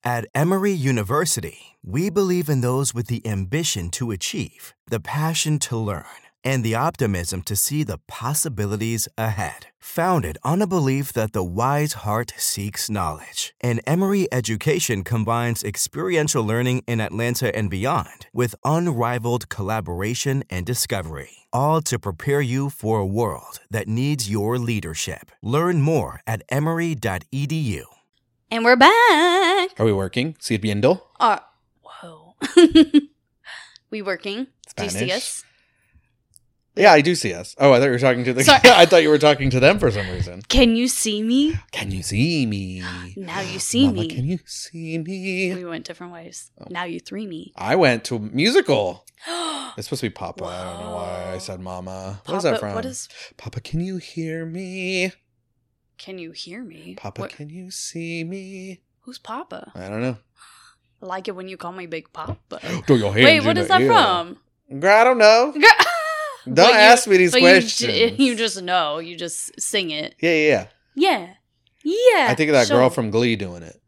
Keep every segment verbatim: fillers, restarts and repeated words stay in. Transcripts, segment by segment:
At Emory University, we believe in those with the ambition to achieve, the passion to learn, and the optimism to see the possibilities ahead. Founded on a belief that the wise heart seeks knowledge, and Emory education combines experiential learning in Atlanta and beyond with unrivaled collaboration and discovery, all to prepare you for a world that needs your leadership. Learn more at emory dot e d u. And we're back. Are we working? Sirviendo? Uh, whoa. We working? Spanish. Do you see us? Yeah, I do see us. Oh, I thought you were talking to the... Sorry. I thought you were talking to them for some reason. Can you see me? Can you see me? Now you see Mama, me. can you see me? We went different ways. Now you three me. I went to a musical. It's supposed to be Papa. I don't know why I said Mama. What is that Papa- from? what is- Papa, can you hear me? Can you hear me? Papa, What- can you see me? Who's Papa? I don't know. I like it when you call me Big Papa. Throw your hands Wait, in what the is that air. from? Girl, I don't know. Girl- Don't But you- ask me these but you questions. j- You, just know. You just sing it. Yeah, yeah, Yeah. Yeah. yeah. I think of that Sure. girl from Glee doing it.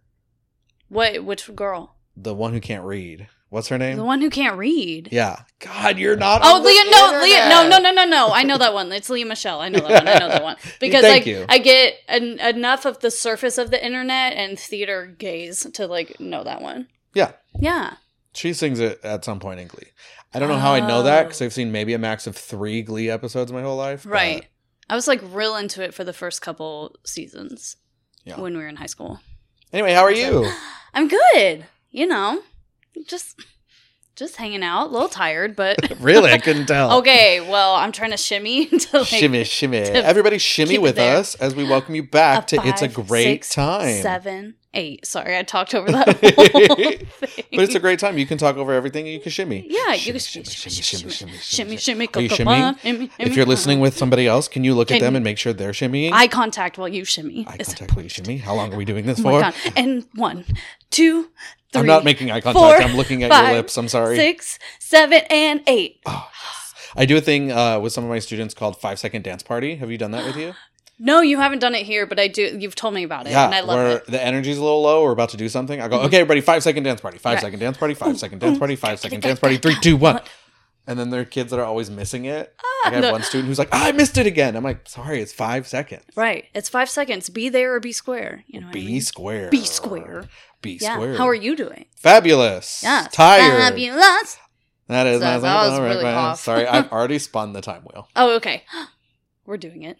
What? Which girl? The one who can't read. What's her name? The one who can't read. Yeah. God, you're not. Oh, on the Leah, no, Leah, internet. no, no, no, no, no. I know that one. It's Leah Michelle. I know that one. I know that one. Because Thank like you. I get en- enough of the surface of the internet and theater gaze to like know that one. Yeah. Yeah. She sings it at some point in Glee. I don't know how I know that Oh. because I've seen maybe a max of three Glee episodes my whole life. but- Right. I was like real into it for the first couple seasons Yeah. when we were in high school. Anyway, how are you? I'm good. You know, just just hanging out. A little tired, but Really? I couldn't tell. okay. Well, I'm trying to shimmy to like shimmy, shimmy. to Everybody shimmy keep it with there. us as we welcome you back to It's a five, Great six, Time. Seven, eight. Sorry, I talked over that whole thing. But it's a great time. You can talk over everything and you can shimmy. Yeah, Shimmy, you can shimmy, shimmy, shimmy, shimmy, shimmy, shimmy, shimmy, shimmy, Are you go, go, shimmying? go, shimmy, If shimmy. you're listening with somebody else, can you look at Can- them and make sure they're shimmying? eye contact while you shimmy. Eye is contact, will you shimmy? How long are we doing this Oh my for? God. And one, two, three. I'm not making eye contact. four, I'm looking at five, your lips. I'm sorry. Six, seven, and eight. Oh, yes. I do a thing uh, with some of my students called Five Second Dance Party. Have you done that with you? No, you haven't done it here, but I do. You've told me about it, Yeah, and I love where it. Mm-hmm. the energy's a little low. We're about to do something. I go, okay, everybody, five second dance party. Five Right. second dance party. Five second dance party. Five second dance party. Three, two, one. And then there are kids that are always missing it. Like I have no. one student who's like, I missed it again. I'm like, sorry, it's five seconds. Right. It's five seconds. Be there or be square. You know what I Be mean? square. Be square. Be Yeah. square. How are you doing? Fabulous. Yeah. Tired. Fabulous. That is So my that was song. really off. Sorry, I've already spun the time wheel. Oh, okay. We're doing it.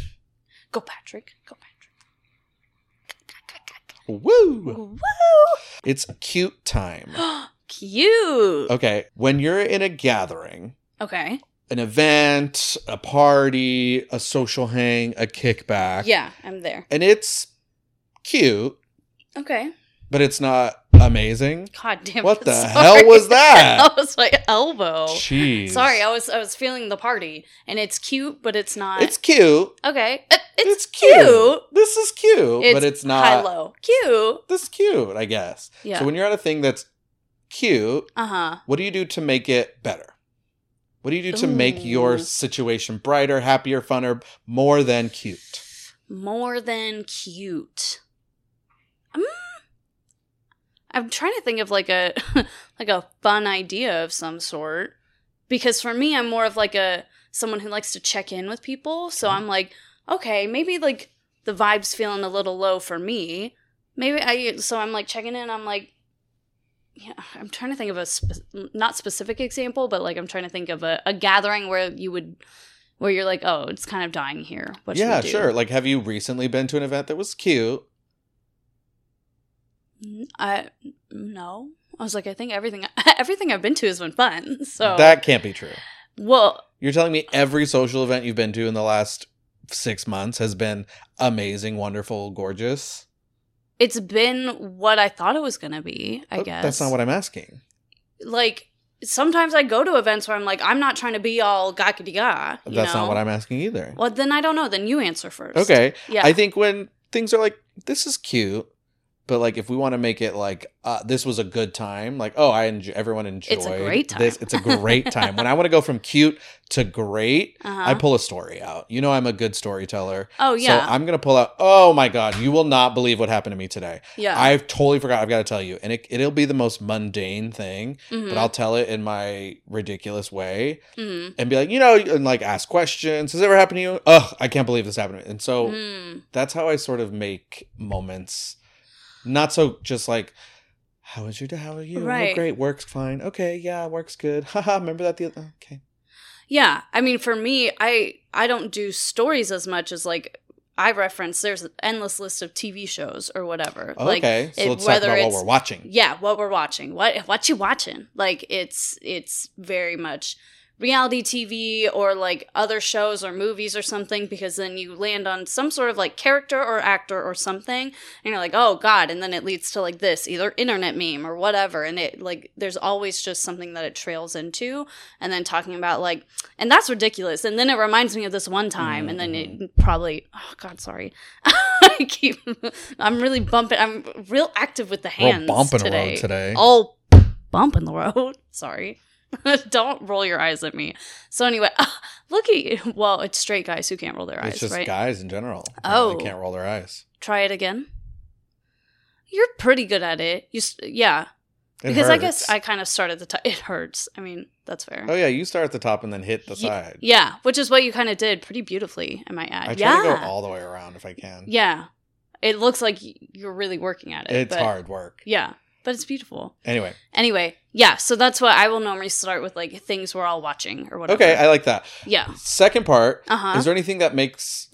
Go, Patrick. Go, Patrick. Woo! Woo! It's cute time. Cute. Okay, when you're in a gathering, Okay. an event, a party, a social hang, a kickback. Yeah, I'm there. And it's cute, Okay. but it's not amazing. God damn it. What the Sorry. hell was that? That was my elbow. Jeez. Sorry, I was I was feeling the party, and it's cute, but it's not. It's cute. okay. It- it's, It's cute. cute. This is cute, It's but it's not. high low. Cute. This is cute, I guess. Yeah. So when you're at a thing that's cute, Uh huh. what do you do to make it better? What do you do to make your Ooh. situation brighter, happier, funner, more than cute? More than cute. Mm. I'm trying to think of like a like a fun idea of some sort, because for me, I'm more of like a someone who likes to check in with people. So I'm like, okay, maybe like the vibe's feeling a little low for me. Maybe I so I'm like checking in. I'm like, yeah, I'm trying to think of a spe- not specific example, but like I'm trying to think of a, a gathering where you would where you're like, oh, it's kind of dying here. What should Yeah, we do? sure. Like, have you recently been to an event that was cute? I no. I was like, I think everything everything I've been to has been fun. So That can't be true. well, You're telling me every social event you've been to in the last six months has been amazing, wonderful, gorgeous? it's been what I thought it was gonna be. I But guess That's not what I'm asking. like. Sometimes I go to events where I'm like, I'm not trying to be all gackety ga. That's not what I'm asking either. Well, then I don't know. Then you answer first. Okay. Yeah. I think when things are like, this is cute, But like, if we want to make it like uh, this was a good time, like oh, I enjoy, everyone enjoyed It's a great time. this. It's a great time. When I want to go from cute to great, Uh-huh. I pull a story out. You know, I'm a good storyteller. Oh, yeah. So I'm gonna pull out. Oh my god, you will not believe what happened to me today. Yeah. I've totally forgot. I've got to tell you, and it it'll be the most mundane thing, Mhm. but I'll tell it in my ridiculous way Mhm. and be like, you know, and like ask questions. Has it ever happened to you? Ugh, I can't believe this happened to me. And so Mm. that's how I sort of make moments. Not so just like, how was your day? How are you? Right. Oh, great. Work's fine. Okay. Yeah, work's good. Haha. Remember that the other. Okay. Yeah, I mean, for me, I I don't do stories as much as like I reference. There's an endless list of T V shows or whatever. Like, Okay. So it- let's talk about what it's- we're watching. Yeah, what we're watching. What what you watching? Like it's it's very much reality T V or like other shows or movies or something, because then you land on some sort of like character or actor or something and you're like, oh god, and then it leads to like this either internet meme or whatever, and it like there's always just something that it trails into, and then talking about like, and that's ridiculous, and then it reminds me of this one time, and then it probably, oh god, sorry. I keep I'm really bumping, I'm real active with the Real hands bump in the today. road today. Oh, bump in the road. Sorry. Don't roll your eyes at me. So anyway, look at you. Well, it's straight guys who can't roll their eyes, It's just right? guys in general. Oh. They can't roll their eyes. Try it again. You're pretty good at it. You, s- yeah. It Because I hurts. guess I kind of start at the top. It hurts. I mean, that's fair. Oh yeah, you start at the top and then hit the Ye- side. Yeah, which is what you kind of did pretty beautifully, I might add. I try yeah. to go all the way around if I can. Yeah. It looks like y- you're really working at it. It's but- hard work. Yeah, but it's beautiful. Anyway. Anyway, yeah, so that's what I will normally start with, like things we're all watching or whatever. Okay, I like that. Yeah. Second part. Uh-huh. Is there anything that makes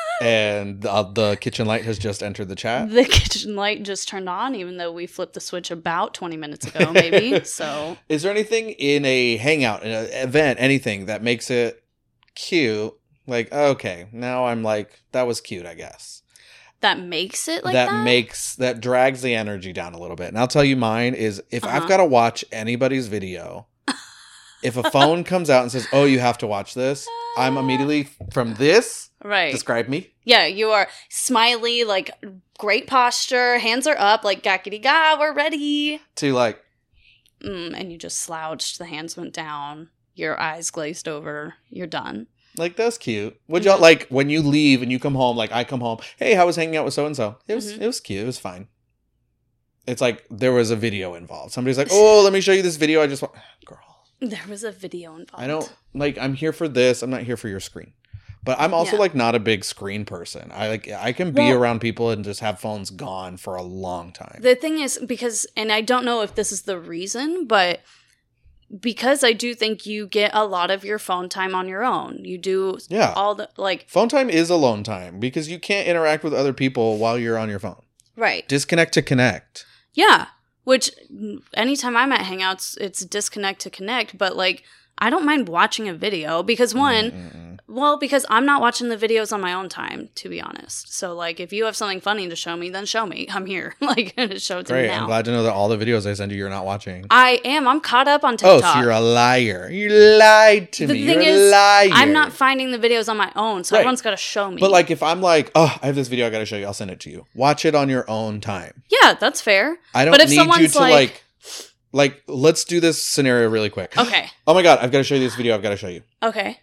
and uh, the kitchen light has just entered the chat? The kitchen light just turned on, even though we flipped the switch about twenty minutes ago, maybe. So, Is there anything in a hangout, in an event, anything that makes it cute? Like, okay, now I'm like, that was cute, I guess. that makes it like that, that? makes, that drags the energy down a little bit. And I'll tell you mine is if Uh-huh. I've got to watch anybody's video, if a phone comes out and says, oh, you have to watch this, I'm immediately from this, Right. describe me. Yeah, you are smiley, like great posture, hands are up, like gackety ga, we're ready. To like, Mm, and you just slouched, the hands went down, your eyes glazed over, you're done. like, that's cute. Would Mm-hmm. y'all, like, when you leave and you come home, like, I come home, hey, how was hanging out with so-and-so? It was, Mhm. it was cute. It was fine. It's like there was a video involved. Somebody's like, oh, let me show you this video. I just want, girl, There was a video involved. I don't, like, I'm here for this. I'm not here for your screen. But I'm also Yeah. like not a big screen person. I like I can be Well- around people and just have phones gone for a long time. The thing is, because, and I don't know if this is the reason, but because I do think you get a lot of your phone time on your own. You do Yeah. all the, like, Phone time is alone time because you can't interact with other people while you're on your phone. right. Disconnect to connect. Yeah. Which, mm, anytime I'm at Hangouts, it's disconnect to connect, but like, I don't mind watching a video because one, Mm-mm. well, because I'm not watching the videos on my own time, to be honest. So, like, if you have something funny to show me, then show me. I'm here. Like, show it to me Great. now. I'm glad to know that all the videos I send you, you're not watching. I am. I'm caught up on Oh, TikTok. so you're a liar. You lied to the me. thing You're is, a liar. I'm not finding the videos on my own, so Right. everyone's got to show me. But like if I'm like, oh, I have this video I got to show you, I'll send it to you. Watch it on your own time. yeah, that's fair. I don't But if need you someone's to like- like, like, let's do this scenario really quick. Okay. Oh my God, I've got to show you this video. I've got to show you. Okay.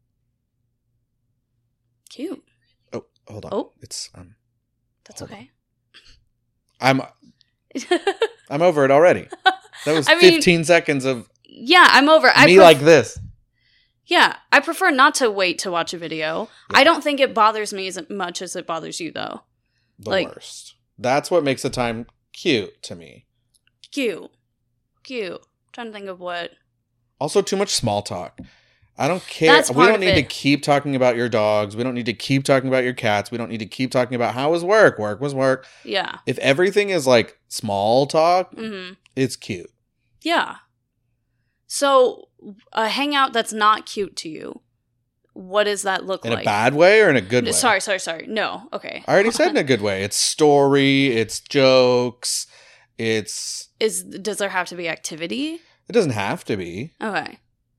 Cute. Oh, hold on. Oh. It's um, That's Hold okay. I'm I'm over it already. That was I mean, fifteen seconds of yeah, I'm over. I me pref- like this. Yeah, I prefer not to wait to watch a video. Yeah. I don't think it bothers me as much as it bothers you, though. The Like- worst. That's what makes the time cute to me. Cute. Cute. trying to think of what. Also, too much small talk. I don't care. That's We part don't of need to it. keep talking about your dogs. We don't need to keep talking about your cats. We don't need to keep talking about how was work. Work was work. Yeah. If everything is like small talk, Mm-hmm. it's cute. Yeah. So, a hangout that's not cute to you, what does that look In like? a bad way or in a good way? Sorry, sorry, sorry. No. Okay. I already said in a good way. It's story, it's jokes, it's... Is does there have to be activity? It doesn't have to be. Okay.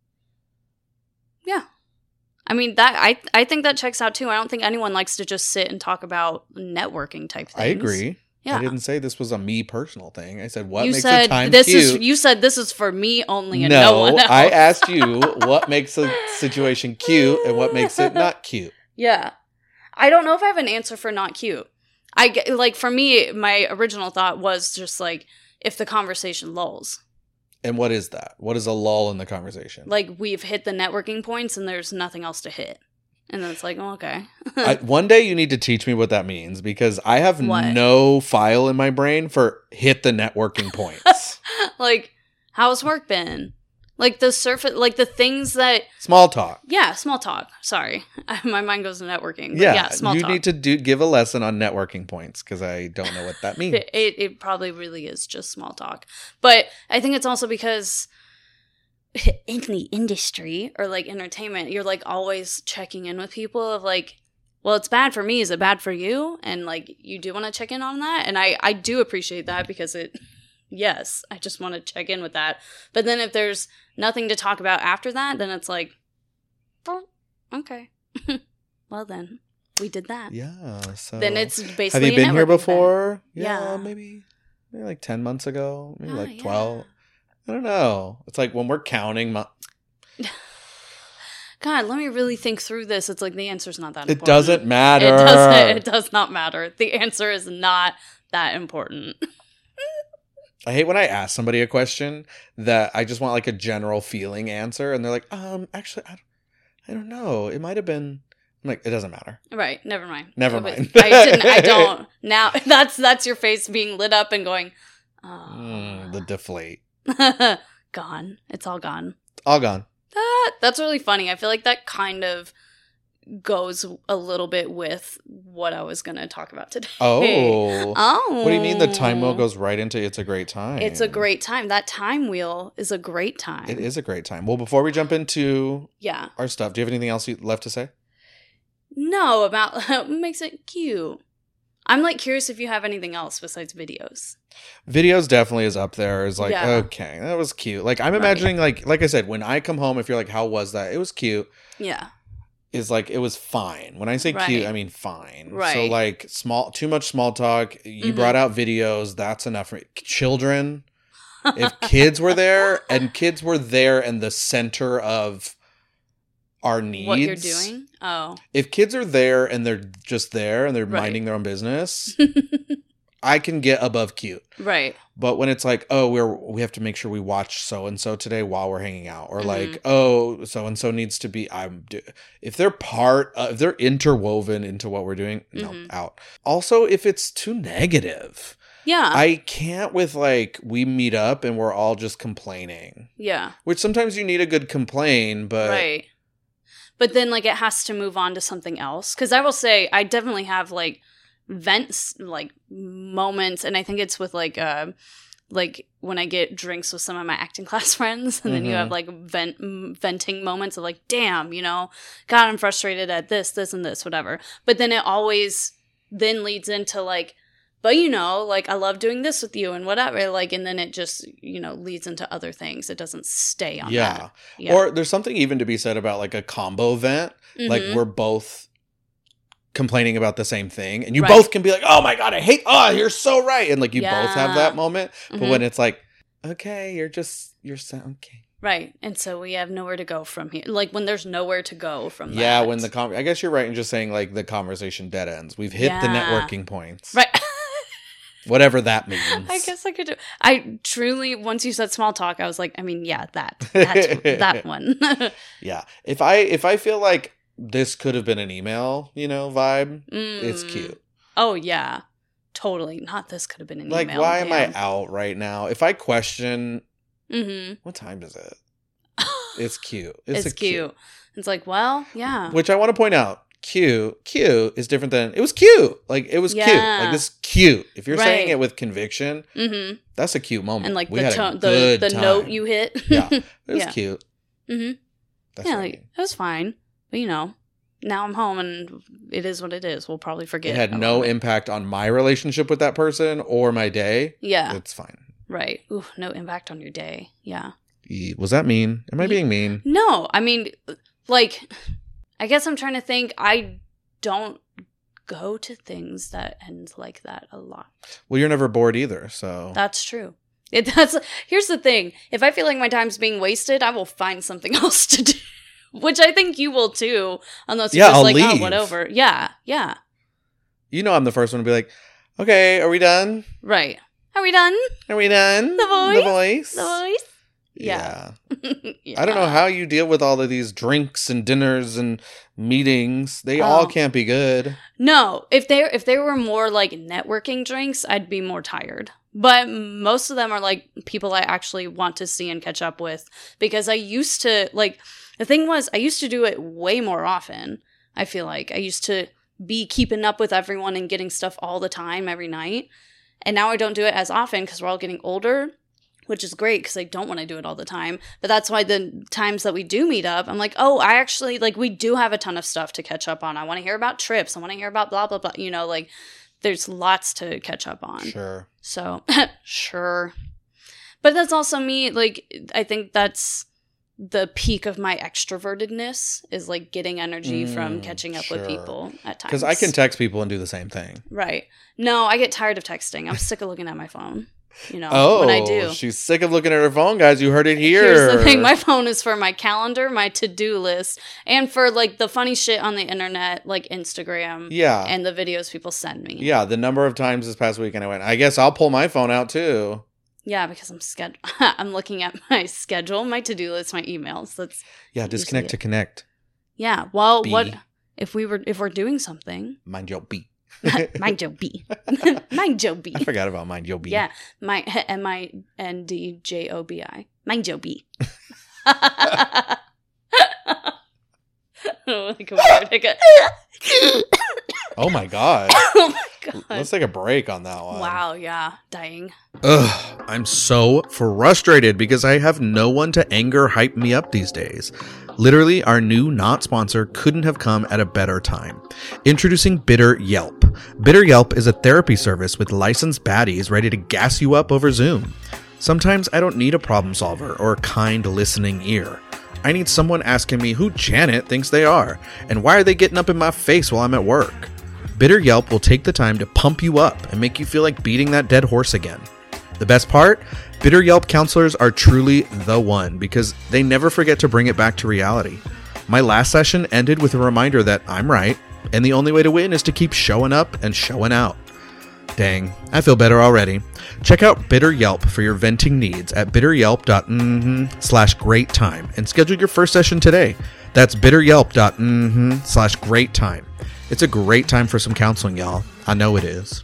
Yeah. I mean that I I think that checks out too. I don't think anyone likes to just sit and talk about networking type things. I agree. Yeah. I didn't say this was a me personal thing. I said what you makes said a time this cute. is you said this is for me only and no, no one else. I asked you what makes a situation cute and what makes it not cute. Yeah. I don't know if I have an answer for not cute. I get, like, for me, my original thought was just like, if the conversation lulls. And what is that? What is a lull in the conversation? Like, we've hit the networking points and there's nothing else to hit. And then it's like, oh, okay. I, one day you need to teach me what that means because I have What? no file in my brain for hit the networking points. Like, how's work been? Like, the surface, like, the things that, Small talk. yeah, small talk. Sorry. My mind goes to networking. But Yeah, yeah, small you talk. need to do give a lesson on networking points because I don't know what that means. It, it, it probably really is just small talk. But I think it's also because in the industry or like entertainment, you're like always checking in with people of like, well, it's bad for me. Is it bad for you? And like, you do want to check in on that. And I, I do appreciate that because it, yes, I just want to check in with that. But then if there's nothing to talk about after that, then it's like, oh, okay. Well, then we did that. Yeah. So Then it's basically have you a been here networking before? Yeah. Yeah, maybe maybe like ten months ago, maybe Ah, like yeah. twelve. I don't know. It's like when we're counting. Mo- God, let me really think through this. It's like the answer's not that it important. doesn't matter. It doesn't. It does not matter. The answer is not that important. I hate when I ask somebody a question that I just want like a general feeling answer, and they're like, "Um, actually, I don't, I don't know. It might have been." I'm like, it doesn't matter. Right. Never mind. Never But mind. I didn't. I don't. Now that's that's your face being lit up and going, oh. Mm, the deflate. Gone. It's all gone. All gone. That that's really funny. I feel like that kind of goes a little bit with what I was going to talk about today. Oh. Oh. What do you mean the time wheel goes right into it's a great time? It's a great time. That time wheel is a great time. It is a great time. Well, before we jump into Yeah. our stuff, do you have anything else you left to say? No, about what makes it cute. I'm like curious if you have anything else besides videos. Videos definitely is up there. Is like, Yeah. okay, that was cute. Like I'm Right. imagining like like I said, when I come home, if you're like, how was that? It was cute. Yeah. Is like it was fine. When I say Right. cute, I mean fine. So Right. like small too much small talk. You Mhm. brought out videos, that's enough for me. Children. If kids were there and kids were there in the center of our needs. What you're doing? Oh. If kids are there and they're just there and they're Right. minding their own business, I can get above cute. Right. But when it's like, oh, we're we have to make sure we watch so and so today while we're hanging out, or Mhm. like, oh, so and so needs to be. I'm do- if they're part, uh, if they're interwoven into what we're doing, no, Mhm. out. Also, if it's too negative, Yeah. I can't with like we meet up and we're all just complaining. yeah. Which sometimes you need a good complain, but Right. But then like it has to move on to something else. Because I will say I definitely have like vents, like moments, and I think it's with like uh like when I get drinks with some of my acting class friends, and then you Mhm. have like vent m- venting moments of like, damn, you know, God, I'm frustrated at this, this, and this, whatever. But then it always then leads into like, but you know, like I love doing this with you and whatever, like, and then it just, you know, leads into other things. It doesn't stay on yeah. that. Yeah. Or there's something even to be said about like a combo vent. Like Mhm. we're both complaining about the same thing, and you Right. both can be like, "Oh my god, I hate! Oh, you're so right," and like you both have Yeah. that moment. But Mhm. when it's like, "Okay, you're just you're so okay." Right. And so we have nowhere to go from here. Like when there's nowhere to go from Yeah, that. when the con- I guess you're right in just saying like the conversation dead ends. We've hit the Yeah. networking points, Right. whatever that means. I guess I could do. I truly, once you said small talk, I was like, I mean, yeah, that, that's that one. Yeah, if I if I feel like this could have been an email, you know, vibe, it's Mm. cute. Oh yeah, totally. Not this could have been an Like, email. why am I out right now? If I question, Mm-hmm. what time is it? It's cute. It's, It's, a cute. It's like, well, yeah. Which I want to point out, cute, cute is different than it was cute. Like it was cute. Yeah. Like this is cute. If you're saying Right. it with conviction, Mm-hmm. that's a cute moment. And like We the had a tone, the good the time. note you hit. Yeah, it was Yeah. cute. Mm-hmm. That's Yeah, what I like mean. it was fine. But you know, now I'm home and it is what it is. We'll probably forget. It had about no it. impact on my relationship with that person or my day. Yeah. It's fine. Right. Ooh, no impact on your day. Yeah. E- Was that mean? Am I being mean? No, I mean, like, I guess I'm trying to think. I don't go to things that end like that a lot. Well, you're never bored either, so. That's true. It, that's here's the thing. If I feel like my time's being wasted, I will find something else to do. Which I think you will too. Unless you're Yeah, just I'll like, leave. oh, whatever. Yeah, yeah. You know I'm the first one to be like, okay, are we done? Right. Are we done? Are we done? The voice? The voice? The voice? Yeah. Yeah. I don't know how you deal with all of these drinks and dinners and meetings. They all Oh. can't be good. No, if they if they were more like networking drinks, I'd be more tired. But most of them are like people I actually want to see and catch up with, because I used to like the thing was I used to do it way more often. I feel like I used to be keeping up with everyone and getting stuff all the time every night. And now I don't do it as often because we're all getting older, which is great because I don't want to do it all the time. But that's why the times that we do meet up, I'm like, oh, I actually, like, we do have a ton of stuff to catch up on. I want to hear about trips. I want to hear about blah, blah, blah. You know, like, there's lots to catch up on. Sure. So, sure. But that's also me, like, I think that's the peak of my extrovertedness is, like, getting energy Mm, from catching up sure. with people at times. Because I can text people and do the same thing. Right. No, I get tired of texting. I'm sick of looking at my phone. You know, Oh, when I do. she's sick of looking at her phone, guys. You heard it here. Here's the thing. My phone is for my calendar, my to-do list, and for, like, the funny shit on the internet, like Instagram Yeah. and the videos people send me. Yeah, the number of times this past weekend I went, I guess I'll pull my phone out too. Yeah, because I'm sched- I'm looking at my schedule, my to-do list, my emails. That's Yeah, disconnect it. to connect. yeah. Well, B. what if we were if we're doing something? Mind your beat. Mind your B. Mind your B. I forgot about mind your beat. Yeah, my M I N D J O B I. Mind your B. Oh, like a weird hiccup. Oh my god. Oh my god. Let's take a break on that one. Wow, yeah. Dying. Ugh, I'm so frustrated because I have no one to anger hype me up these days. Literally, our new not sponsor couldn't have come at a better time. Introducing Bitter Yelp. Bitter Yelp is a therapy service with licensed baddies ready to gas you up over Zoom. Sometimes I don't need a problem solver or a kind listening ear. I need someone asking me who Janet thinks they are and why are they getting up in my face while I'm at work. Bitter Yelp will take the time to pump you up and make you feel like beating that dead horse again. The best part? Bitter Yelp counselors are truly the one because they never forget to bring it back to reality. My last session ended with a reminder that I'm right, and the only way to win is to keep showing up and showing out. Dang, I feel better already. Check out Bitter Yelp for your venting needs at bitteryelp.mm slash great time and schedule your first session today. That's bitteryelp.mm slash great time. It's a great time for some counseling, y'all. I know it is.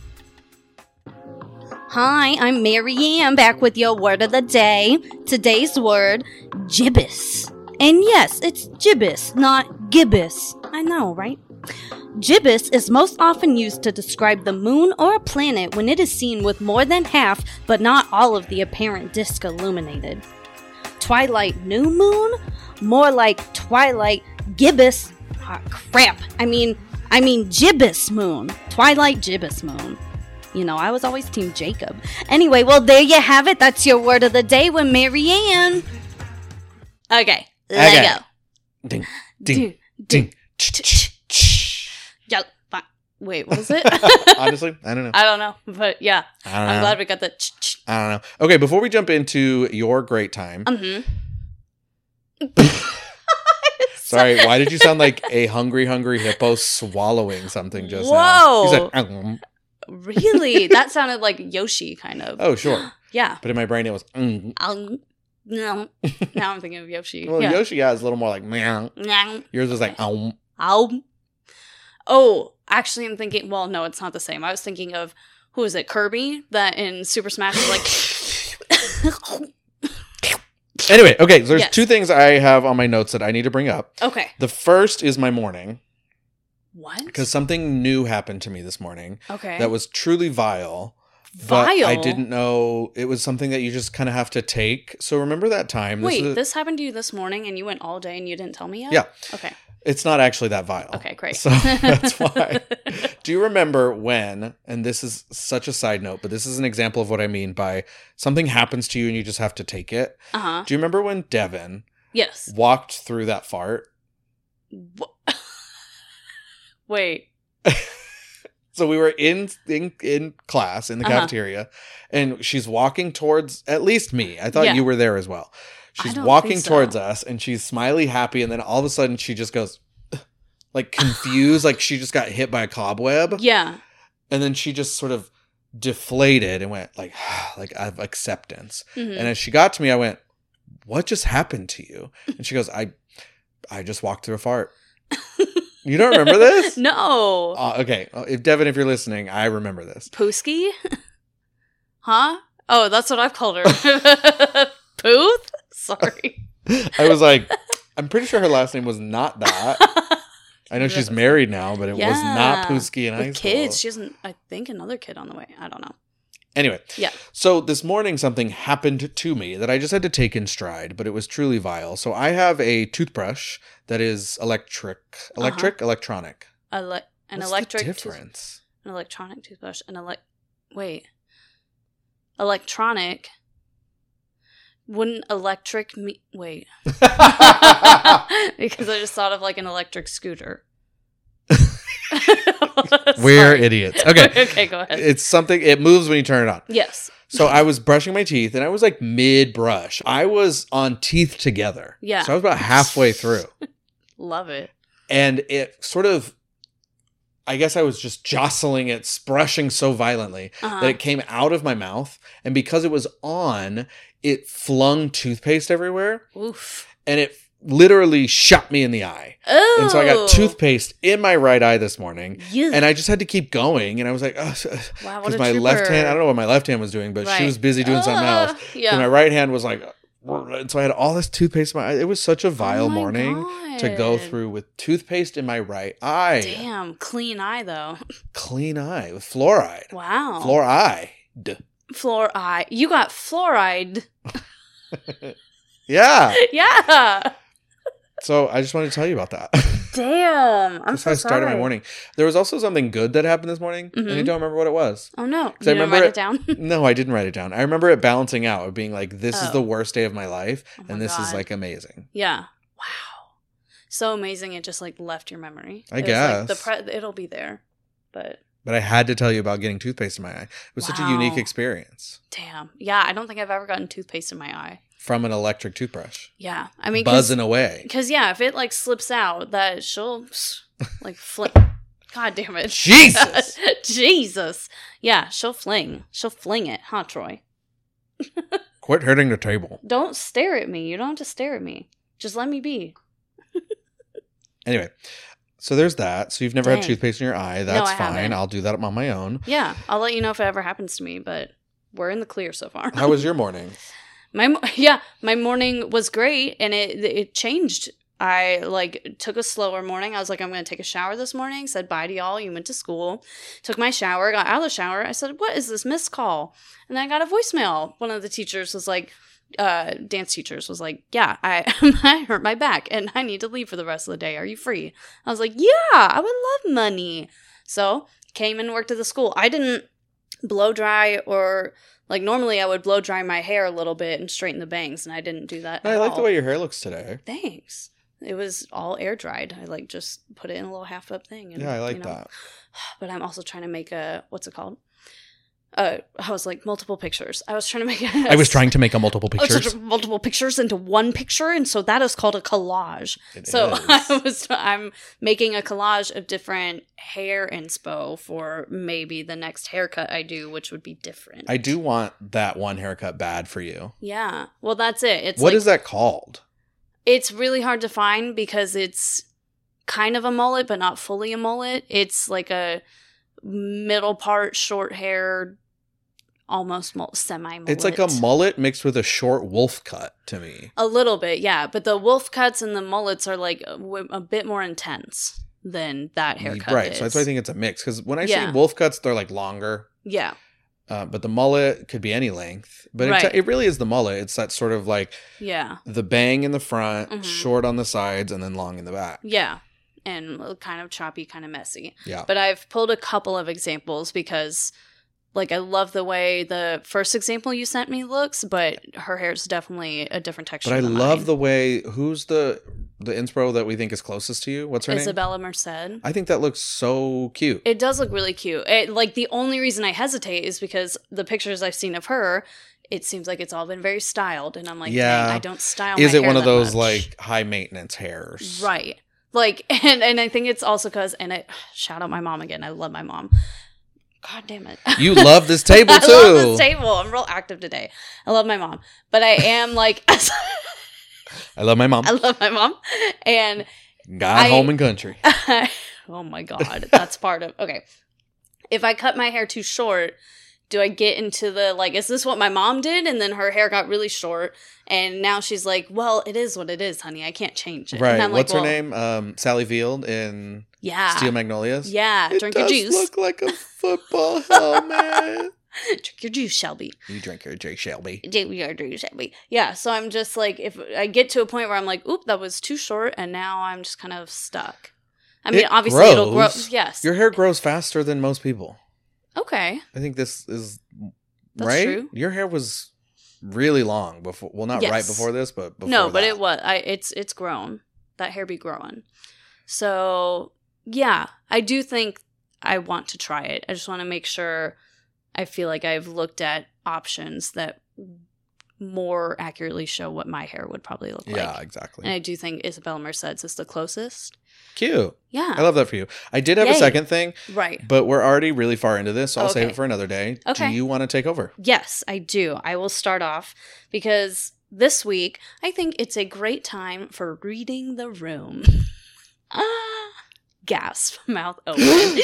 Hi, I'm Marianne, back with your word of the day. Today's word, gibbous. And yes, it's gibbous, not gibbous. I know, right? Gibbous is most often used to describe the moon or a planet when it is seen with more than half, but not all of the apparent disk illuminated. Twilight new moon? More like twilight gibbous. Ah, crap. I mean, I mean gibbous moon. Twilight gibbous moon. You know, I was always Team Jacob. Anyway, well, there you have it. That's your word of the day with Marianne. Okay, let Okay. go. Ding, Ding, ding, ding. Yeah, fine. Wait, what was it? Honestly, I don't know. I don't know, but yeah, I don't I'm know. glad we got the. Ch- ch- I don't know. Okay, before we jump into your great time. mhm. Sorry, why did you sound like a hungry, hungry hippo swallowing something just now? Whoa. You said, "Um." Really? That sounded like Yoshi, kind of. Oh, sure. Yeah. But in my brain, it was, "Mm." Um, no. Now I'm thinking of Yoshi. Well, yeah. Yoshi, yeah, is a little more like, meow. Nyang. Yours was like, um. Ow. Oh, actually, I'm thinking. Well, no, it's not the same. I was thinking of who is it? Kirby, that in Super Smash is like. Anyway, okay, so there's Yes. two things I have on my notes that I need to bring up. Okay. The first is my morning, What? because something new happened to me this morning Okay. that was truly vile. But Vile? I didn't know it was something that you just kind of have to take. So remember that time? Wait, is- this happened to you this morning, and you went all day, and you didn't tell me yet. Yeah. Okay. It's not actually that vile. Okay. Great. So that's why. Do you remember when, and this is such a side note, but this is an example of what I mean by something happens to you and you just have to take it. Uh huh. Do you remember when Devin Yes. walked through that fart? Wha- Wait. So we were in in, in class in the Uh-huh. cafeteria, and she's walking towards at least me. I thought Yeah. you were there as well. She's don't walking think so. towards us, and she's smiley, happy, and then all of a sudden she just goes, like confused, like she just got hit by a cobweb, Yeah. and then she just sort of deflated and went like, like I have acceptance. Mhm. And as she got to me, I went, "What just happened to you?" And she goes, "I, I just walked through a fart." You don't remember this? No. Uh, okay, if Devin, if you're listening, I remember this. Pooski? Huh? Oh, that's what I've called her. Pooth? Sorry. I was like, I'm pretty sure her last name was not that. I know she's married now, but it was not Pooski in high With school. kids. She has, an, I think, another kid on the way. I don't know. Anyway, Yeah. so this morning something happened to me that I just had to take in stride, but it was truly vile. So I have a toothbrush that is electric, electric, electronic. Ele- an What's electric the tooth- difference? an electronic toothbrush. An elec. Wait. Electronic. Wouldn't electric me? Wait. Because I just thought of like an electric scooter. We're Sorry. idiots. Okay. Okay, go ahead. It's something, it moves when you turn it on. Yes. So I was brushing my teeth and I was like mid brush. I was on teeth together. Yeah. So I was about halfway through. Love it. And it sort of, I guess I was just jostling it, brushing so violently Uh-huh. that it came out of my mouth. And because it was on, it flung toothpaste everywhere. Oof. And it literally shot me in the eye. Oh. And so I got toothpaste in my right eye this morning. Yeah. And I just had to keep going. And I was like, oh, Wow, what because a my left trooper. hand, I don't know what my left hand was doing, but she Right. was busy doing something else. Uh, And Yeah. my right hand was like, and so I had all this toothpaste in my eye. It was such a vile Oh my morning to go God. through with toothpaste in my right eye. Damn, clean eye though. Clean eye with fluoride. Wow. Fluoride. Floor eye. You got fluoride. Yeah. Yeah. So I just wanted to tell you about that. Damn. I'm That's so how I started sorry. my morning. There was also something good that happened this morning, and I Mhm. don't remember what it was. Oh no. You I didn't remember write it- it down? No, I didn't write it down. I remember it balancing out, of being like, this is Oh. the worst day of my life, Oh my and this is God. like amazing. Yeah. Wow. So amazing it just like left your memory. I It was, like, guess. the pre- it'll be there. But But I had to tell you about getting toothpaste in my eye. It was such a unique Wow. experience damn. Yeah, I don't think I've ever gotten toothpaste in my eye. from an electric toothbrush. Yeah. I mean, Buzzing away. Because, yeah, if it like slips out, that she'll like flip. God damn it. Jesus! Jesus. Yeah, she'll fling. She'll fling it, huh, Troy? Quit hurting the table. Don't stare at me. You don't have to stare at me. Just let me be. Anyway, so there's that. So you've never had Dang. toothpaste in your eye. That's I fine. haven't. I'll do that on my own. Yeah, I'll let you know if it ever happens to me, but we're in the clear so far. How was your morning? My mo- yeah, my morning was great, and it it changed. I like took a slower morning. I was like, I'm gonna take a shower this morning. Said bye to y'all. You went to school. Took my shower. Got out of the shower. I said, what is this missed call? And then I got a voicemail. One of the teachers was like, uh, dance teachers was like, yeah, I I hurt my back and I need to leave for the rest of the day. Are you free? I was like, yeah, I would love money. So came and worked at the school. I didn't blow dry or. Like, normally I would blow dry my hair a little bit and straighten the bangs, and I didn't do that I at like the all. way your hair looks today. Thanks. It was all air dried. I, like, just put it in a little half up thing. And, Yeah, I like you know. that. But I'm also trying to make a, what's it called? Uh, I was like, multiple pictures. I was trying to make a... I was trying to make a multiple Oh, pictures. such multiple pictures into one picture, and so that is called a collage. It so is. I was, I'm making a collage of different hair inspo for maybe the next haircut I do, which would be different. I do want that one haircut bad for you. Yeah. Well, that's it. It's What like, is that called? It's really hard to find because it's kind of a mullet, but not fully a mullet. It's like a middle part short hair, almost mul- semi mullet. It's like a mullet mixed with a short wolf cut to me. A little bit, yeah. But the wolf cuts and the mullets are like a, w- a bit more intense than that haircut Right, is. so that's why I think it's a mix. Because when I Yeah. see wolf cuts, they're like longer. Yeah. Uh, but the mullet could be any length. But Right. it, it really is the mullet. It's that sort of like Yeah. the bang in the front, Mhm. short on the sides, and then long in the back. Yeah. And kind of choppy, kind of messy. Yeah. But I've pulled a couple of examples because, like, I love the way the first example you sent me looks, but her hair is definitely a different texture. But I than love mine. the way, who's the the inspo that we think is closest to you. What's her name? Isabella Merced. I think that looks so cute. It does look really cute. It, like, the only reason I hesitate is because the pictures I've seen of her, it seems like it's all been very styled. And I'm like, yeah. dang, I don't style Is my it hair one of that those, much. like, high maintenance hairs? Right. Like, and, and I think it's also because, and I shout out my mom again. I love my mom. God damn it. You love this table, too. I love this table. I'm real active today. I love my mom. But I am, like... I love my mom. I love my mom. And... God, I, home and country. Oh, my God. That's part of... Okay. If I cut my hair too short... Do I get into the, like, is this what my mom did? And then her hair got really short. And now she's like, well, it is what it is, honey. I can't change it. Right. And I'm What's like, her well, name? Um, Sally Field in yeah. Steel Magnolias? Yeah. It Drink does your juice. look like a football helmet. Drink your juice, Shelby. You drink your Jake Shelby. Drink your juice, Shelby. Yeah. So I'm just like, if I get to a point where I'm like, oop, that was too short. And now I'm just kind of stuck. I mean, It obviously grows. it'll grow. Yes. Your hair grows faster than most people. Okay. I think this is... That's right? true. Your hair was really long before. Well, not Yes. right before this, but before No, but that. it was. I it's it's grown. That hair be growing. So yeah, I do think I want to try it. I just want to make sure I feel like I've looked at options that more accurately show what my hair would probably look Yeah, like. exactly. And I do think Isabella Merced's is the closest. Cute. Yeah. I love that for you. I did have Yay. a second thing, Right. but we're already really far into this, so I'll save Okay. it for another day. Okay. Do you want to take over? Yes, I do. I will start off because this week I think it's a great time for reading the room. Ah, gasp, mouth open.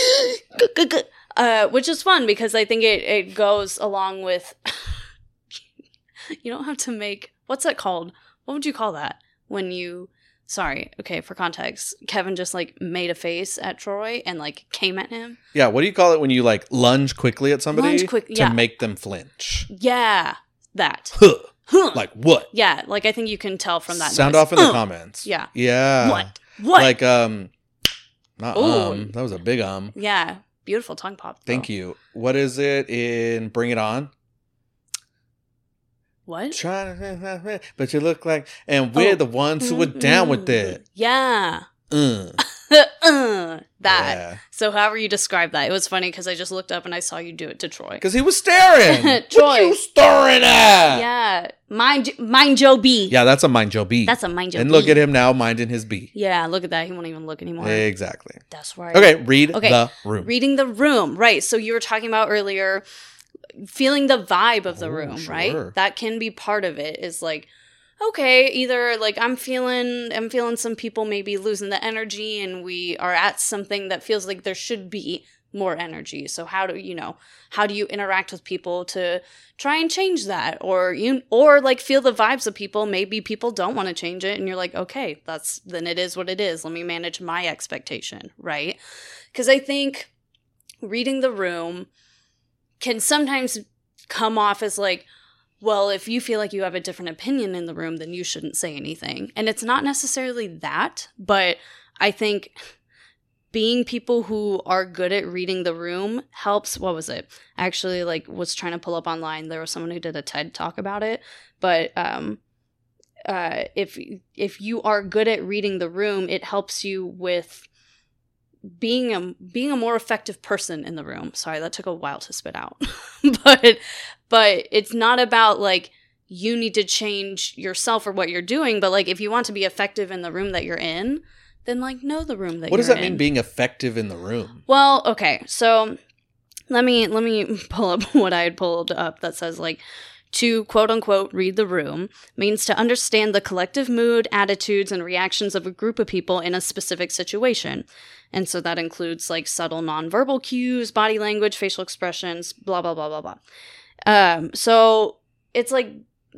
uh, which is fun because I think it, it goes along with. You don't have to make. What's that called? What would you call that when you. Sorry, okay, for context, Kevin just, like, made a face at Troy and, like, came at him. Yeah, what do you call it when you, like, lunge quickly at somebody Lunge quick- to yeah. make them flinch? Yeah, that. Huh. Huh. Like what? Yeah, like, I think you can tell from that Sound noise. off in the Uh, comments. Yeah. Yeah. What? What? Like, um, not Ooh. um, that was a big um. Yeah, beautiful tongue pop. Though. Thank you. What is it in Bring It On? What? Trying to, but you look like, and we're Oh. the ones who were down with it. Yeah. Uh, uh, that. Yeah. So however you describe that, it was funny because I just looked up and I saw you do it to Troy. Because he was staring. Troy. What you staring at? Yeah, mind mind Joe B. Yeah, that's a mind Joe B. That's a mind Joe And B. look at him now minding his B. Yeah, look at that. He won't even look anymore. Exactly. That's right. Okay, read Okay. the room. Reading the room, right? So you were talking about earlier, feeling the vibe of the Oh, room, sure. right? That can be part of it. Is like, okay, either like I'm feeling, I'm feeling some people maybe losing the energy, and we are at something that feels like there should be more energy. So how do you know? How do you interact with people to try and change that, or you, or like feel the vibes of people? Maybe people don't want to change it, and you're like, okay, that's then it is what it is. Let me manage my expectation, right? Because I think reading the room can sometimes come off as like, well, if you feel like you have a different opinion in the room, then you shouldn't say anything. And it's not necessarily that, but I think being people who are good at reading the room helps. What was it? I actually like was trying to pull up online. There was someone who did a TED talk about it, but um, uh, if if you are good at reading the room, it helps you with being a being a more effective person in the room. Sorry, that took a while to spit out. but but it's not about like you need to change yourself or what you're doing, but like if you want to be effective in the room that you're in, then like know the room that What you're does that in. mean, being effective in the room? Well, okay. So let me let me pull up what I had pulled up that says like to quote unquote read the room means to understand the collective mood, attitudes, and reactions of a group of people in a specific situation. And so that includes like subtle nonverbal cues, body language, facial expressions, blah, blah, blah, blah, blah. Um, so it's like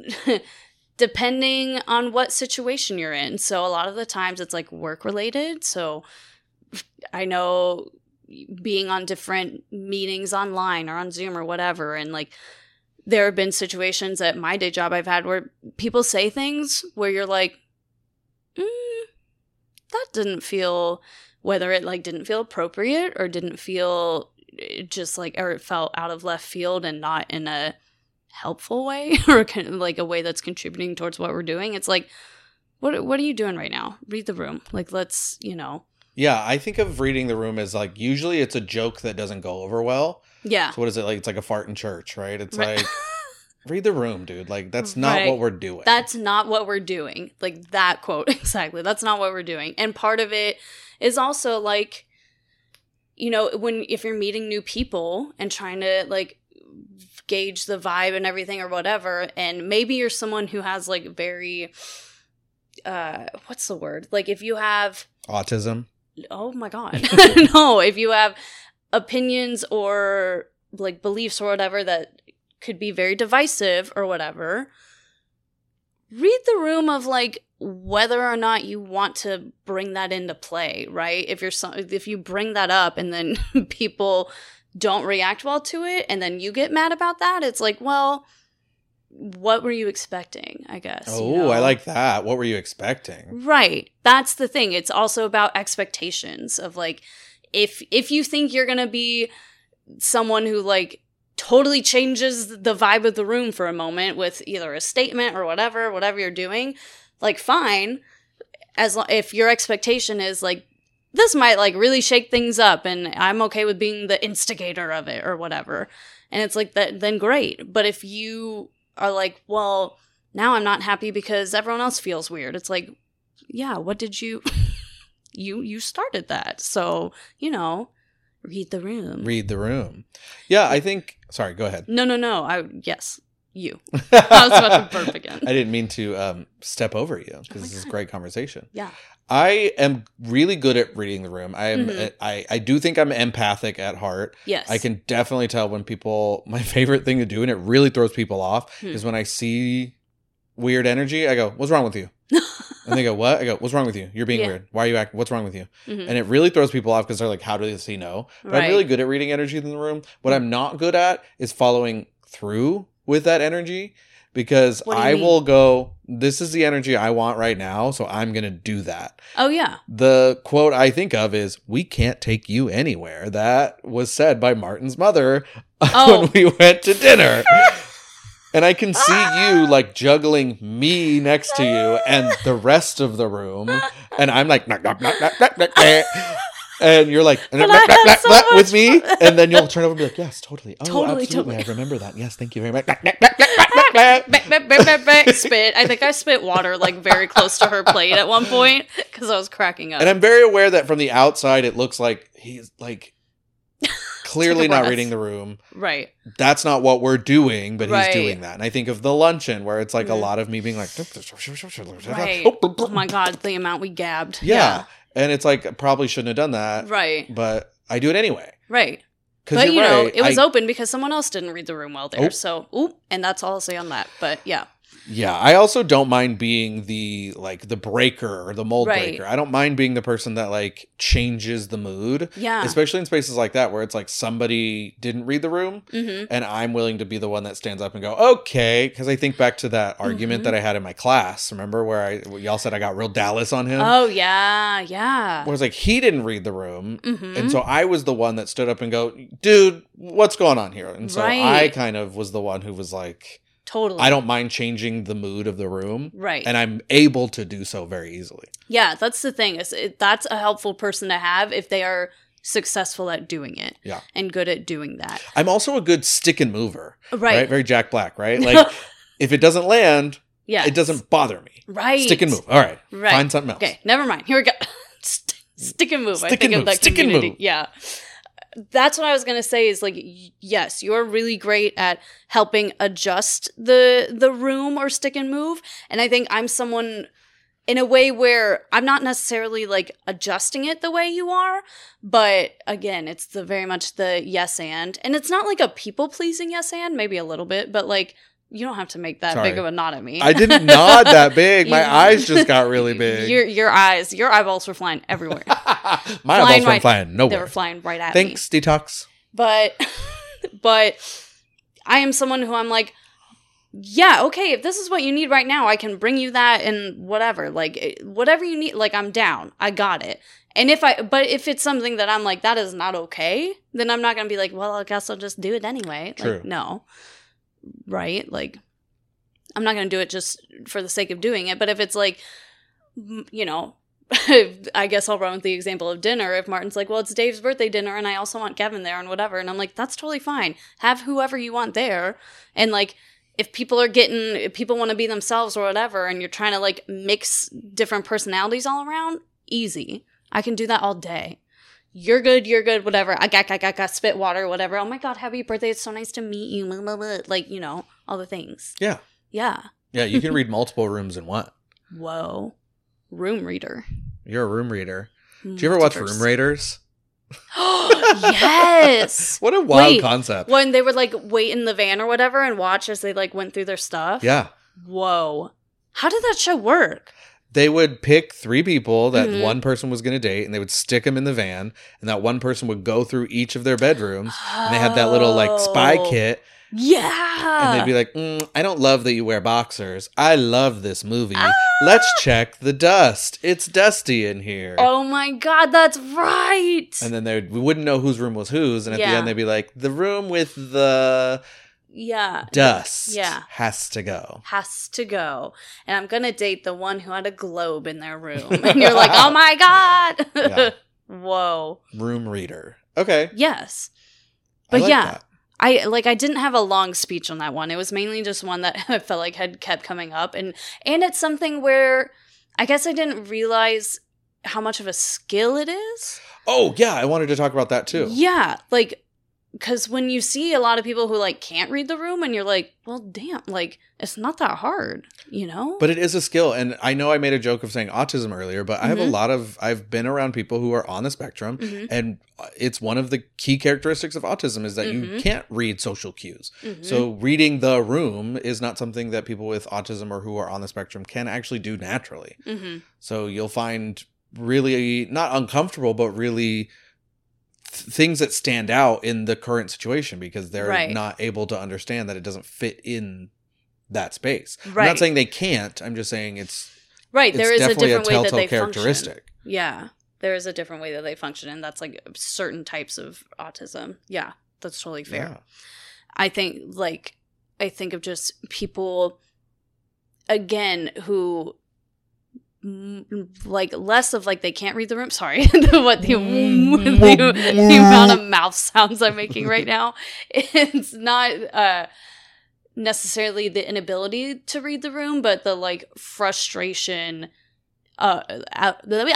depending on what situation you're in. So a lot of the times it's like work related. So I know being on different meetings online or on Zoom or whatever, and like there have been situations at my day job I've had where people say things where you're like, mm, that didn't feel, whether it like didn't feel appropriate or didn't feel just like, or it felt out of left field and not in a helpful way or kind of like a way that's contributing towards what we're doing. It's like, what what are you doing right now? Read the room. Like, let's, you know. Yeah, I think of reading the room as like, usually it's a joke that doesn't go over well. Yeah. So what is it like? It's like a fart in church, right? It's Right. like, read the room, dude. Like, that's not Right. what we're doing. That's not what we're doing. Like, that quote, exactly. That's not what we're doing. And part of it is also, like, you know, when, if you're meeting new people and trying to, like, gauge the vibe and everything or whatever, and maybe you're someone who has, like, very, uh, what's the word? Like, if you have... Autism. Oh, my God. No, if you have opinions or, like, beliefs or whatever that could be very divisive or whatever, read the room of like whether or not you want to bring that into play, right? If you're so, if you bring that up and then people don't react well to it and then you get mad about that, it's like, well, what were you expecting, I guess? Oh, you know? I like that. What were you expecting? Right. That's the thing. It's also about expectations of like, if if you think you're going to be someone who like totally changes the vibe of the room for a moment with either a statement or whatever, whatever you're doing, like, fine. As lo- if your expectation is like, this might like really shake things up and I'm okay with being the instigator of it or whatever. And it's like that, then great. But if you are like, well, now I'm not happy because everyone else feels weird. It's like, yeah, what did you, you, you started that. So, you know, read the room. Read the room. Yeah, I think... Sorry, go ahead. No, no, no. I Yes, you. I was about to burp again. I didn't mean to um, step over you because Oh my this is God. great conversation. Yeah. I am really good at reading the room. I am. Mhm. I, I do think I'm empathic at heart. Yes. I can definitely tell when people... My favorite thing to do, and it really throws people off, Hmm. is when I see weird energy, I go, what's wrong with you? And they go, what? I go, what's wrong with you? You're being Yeah. weird. Why are you acting? What's wrong with you? Mhm. And it really throws people off because they're like, how does he know? But Right. I'm really good at reading energy in the room. What I'm not good at is following through with that energy, because What do you I mean? will go, this is the energy I want right now, so I'm going to do that. Oh, yeah. The quote I think of is, we can't take you anywhere. That was said by Martin's mother Oh. when we went to dinner. And I can see you like juggling me next to you and the rest of the room. And I'm like, knock, knock, knock, knock, knock, knock, knock. And you're like, But knock, I knock, had knock, so knock, much with me. fun. And then you'll turn over and be like, yes, totally. Oh, Totally, absolutely. totally. I remember that. Yes, thank you very much. Knock, knock, knock, knock, knock, knock, knock. Beh, beh, beh, beh, beh. Spit. I think I spit water like very close to her plate at one point because I was cracking up. And I'm very aware that from the outside, it looks like he's like clearly Take a not breath. reading the room. Right. That's not what we're doing, but Right. he's doing that. And I think of the luncheon where it's like a Mhm. lot of me being like, Right. Oh my God, the amount we gabbed. yeah. And it's like, I probably shouldn't have done that, Right. but I do it anyway. Right. 'Cause But, you're you know, right, it was I- open because someone else didn't read the room well there. Oh. So, oop, and that's all I'll say on that. But yeah. Yeah, I also don't mind being the like the breaker or the mold Right. breaker. I don't mind being the person that like changes the mood, Yeah. especially in spaces like that where it's like somebody didn't read the room Mm-hmm. and I'm willing to be the one that stands up and go, okay, because I think back to that argument Mhm. that I had in my class. Remember where I where y'all said I got real Dallas on him? Oh, yeah. Yeah. Where it was like he didn't read the room, Mm-hmm. and so I was the one that stood up and go, dude, what's going on here? And so Right. I kind of was the one who was like, Totally. I don't mind changing the mood of the room. Right. And I'm able to do so very easily. Yeah, that's the thing. Is it, that's a helpful person to have if they are successful at doing it. Yeah. And good at doing that. I'm also a good stick and mover. Right. Very Jack Black, right? Like if it doesn't land, Yeah. it doesn't bother me. Right. Stick and move. All right. Right. Find something else. Okay, never mind. Here we go. St- stick and move. I Stick think and of move. that Stick and community. move. Yeah. That's what I was gonna say. Is like, y- yes, you're really great at helping adjust the the room or stick and move. And I think I'm someone in a way where I'm not necessarily like adjusting it the way you are, but again, it's the very much the yes and, and it's not like a people pleasing yes and, maybe a little bit, but like you don't have to make that Sorry. big of a nod at me. I didn't nod that big. My You- eyes just got really big. Your your eyes, your eyeballs were flying everywhere. My flying eyeballs weren't right- flying They nowhere. were flying right at me. Thanks, detox. But but I am someone who I'm like, yeah, okay, if this is what you need right now, I can bring you that and whatever. Like eh, whatever you need, like I'm down. I got it. And if I but if it's something that I'm like, that is not okay, then I'm not gonna be like, well, I guess I'll just do it anyway. True. Like, no. Right? Like I'm not gonna do it just for the sake of doing it. But if it's like, you know, I guess I'll run with the example of dinner. If Martin's like, well, it's Dave's birthday dinner and I also want Kevin there and whatever. And I'm like, that's totally fine. Have whoever you want there. And like, if people are getting, if people want to be themselves or whatever, and you're trying to like mix different personalities all around, easy. I can do that all day. You're good, you're good, whatever. I got, got, got, got, spit water, whatever. Oh my God, happy birthday. It's so nice to meet you. Blah, blah, blah. Like, you know, all the things. Yeah. Yeah. Yeah, you can read multiple rooms in one. Whoa. Room reader. You're a room reader. Did you ever watch Room Raiders? Yes. What a wild Wait, concept. When they would like wait in the van or whatever and watch as they like went through their stuff. Yeah. Whoa. How did that show work? They would pick three people that Mhm. one person was going to date, and they would stick them in the van, and that one person would go through each of their bedrooms, and they had that little like spy Oh. kit, Yeah. and they'd be like, mm, I don't love that you wear boxers. I love this movie. Ah. Let's check the dust. It's dusty in here. Oh my God, that's right. And then they would, we wouldn't know whose room was whose, and at the Yeah. end they'd be like, the room with the Yeah. dust Yeah. has to go. Has to go. And I'm going to date the one who had a globe in their room. And you're like, oh my God. Yeah. Whoa. Room reader. Okay. Yes. I But like yeah. that. I like I didn't have a long speech on that one. It was mainly just one that I felt like had kept coming up, and and it's something where I guess I didn't realize how much of a skill it is. Oh, yeah. I wanted to talk about that too. Yeah, like because when you see a lot of people who like can't read the room, and you're like, well, damn, like it's not that hard, you know? But it is a skill. And I know I made a joke of saying autism earlier, but I have a Mhm. lot of, I've been around people who are on the spectrum. Mhm. And it's one of the key characteristics of autism is that you Mhm. can't read social cues. Mhm. So reading the room is not something that people with autism or who are on the spectrum can actually do naturally. Mhm. So you'll find really not uncomfortable, but really th- things that stand out in the current situation because they're Right. not able to understand that it doesn't fit in that space. I'm Right. not saying they can't. I'm just saying it's Right, it's there is a definitely different a way that telltale they characteristic. function. Yeah, there is a different way that they function, and that's like certain types of autism. Yeah, that's totally fair. Yeah. I think like I think of just people again who mm, like less of like they can't read the room. Sorry, what the, the the amount of mouth sounds I'm making right now. It's not uh, necessarily the inability to read the room, but the like frustration. Uh, uh,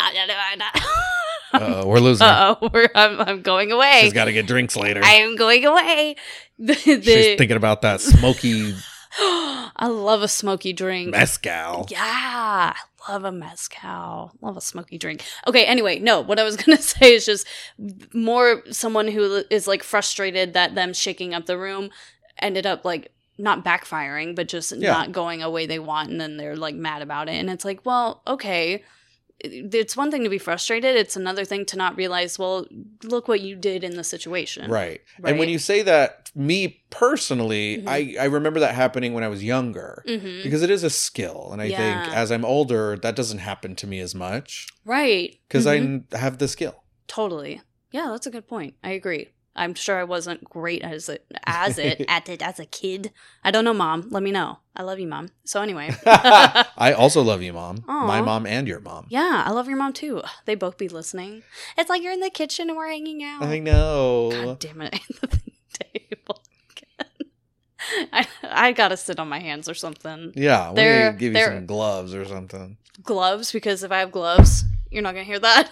Uh-oh, we're losing. her. Uh oh, we're I'm, I'm going away. She's got to get drinks later. I am going away. The, the, She's thinking about that smoky I love a smoky drink. mezcal. Yeah, I love a mezcal. Love a smoky drink. Okay, anyway, no, what I was going to say is just more someone who is like frustrated that them shaking up the room ended up like not backfiring, but just Yeah. not going a way they want, and then they're like mad about it. And it's like, well, okay. It's one thing to be frustrated. It's another thing to not realize, well, look what you did in the situation. Right. Right. And when you say that, me personally, Mhm. I, I remember that happening when I was younger Mm-hmm. because it is a skill. And I Yeah. think as I'm older, that doesn't happen to me as much Right. because Mhm. I have the skill. Totally. Yeah, that's a good point. I agree. I'm sure I wasn't great as it as it at it as a kid. I don't know, Mom. Let me know. I love you, Mom. So anyway. I also love you, Mom. Aw. My mom and your mom. Yeah, I love your mom too. They both be listening. It's like you're in the kitchen and we're hanging out. I know. God damn it. I hit the table again. I, I gotta sit on my hands or something. Yeah, we They're- need to give you they're- some gloves or something. Gloves, because if I have gloves, you're not gonna hear that.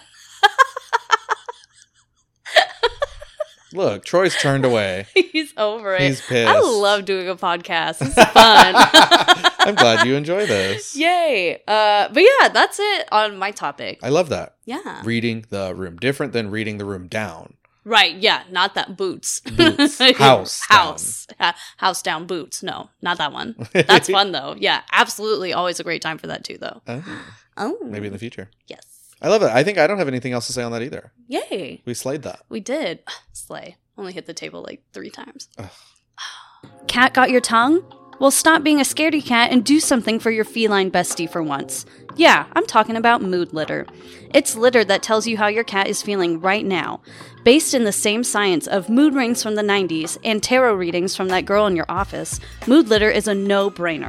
Look, Troy's turned away. He's over it. He's pissed. I love doing a podcast. It's fun. I'm glad you enjoy this. Yay. Uh, but yeah, that's it on my topic. I love that. Yeah. Reading the room. Different than reading the room down. Right. Yeah. Not that boots. Boots. House House. Ha- house down boots. No, not that one. That's fun though. Yeah. Absolutely. Always a great time for that too though. Oh, Oh. maybe in the future. Yes. I love it. I think I don't have anything else to say on that either. Yay. We slayed that. We did. Slay. Only hit the table like three times. Ugh. Cat got your tongue? Well, stop being a scaredy cat and do something for your feline bestie for once. Yeah, I'm talking about Mood Litter. It's litter that tells you how your cat is feeling right now. Based in the same science of mood rings from the nineties and tarot readings from that girl in your office, Mood Litter is a no-brainer.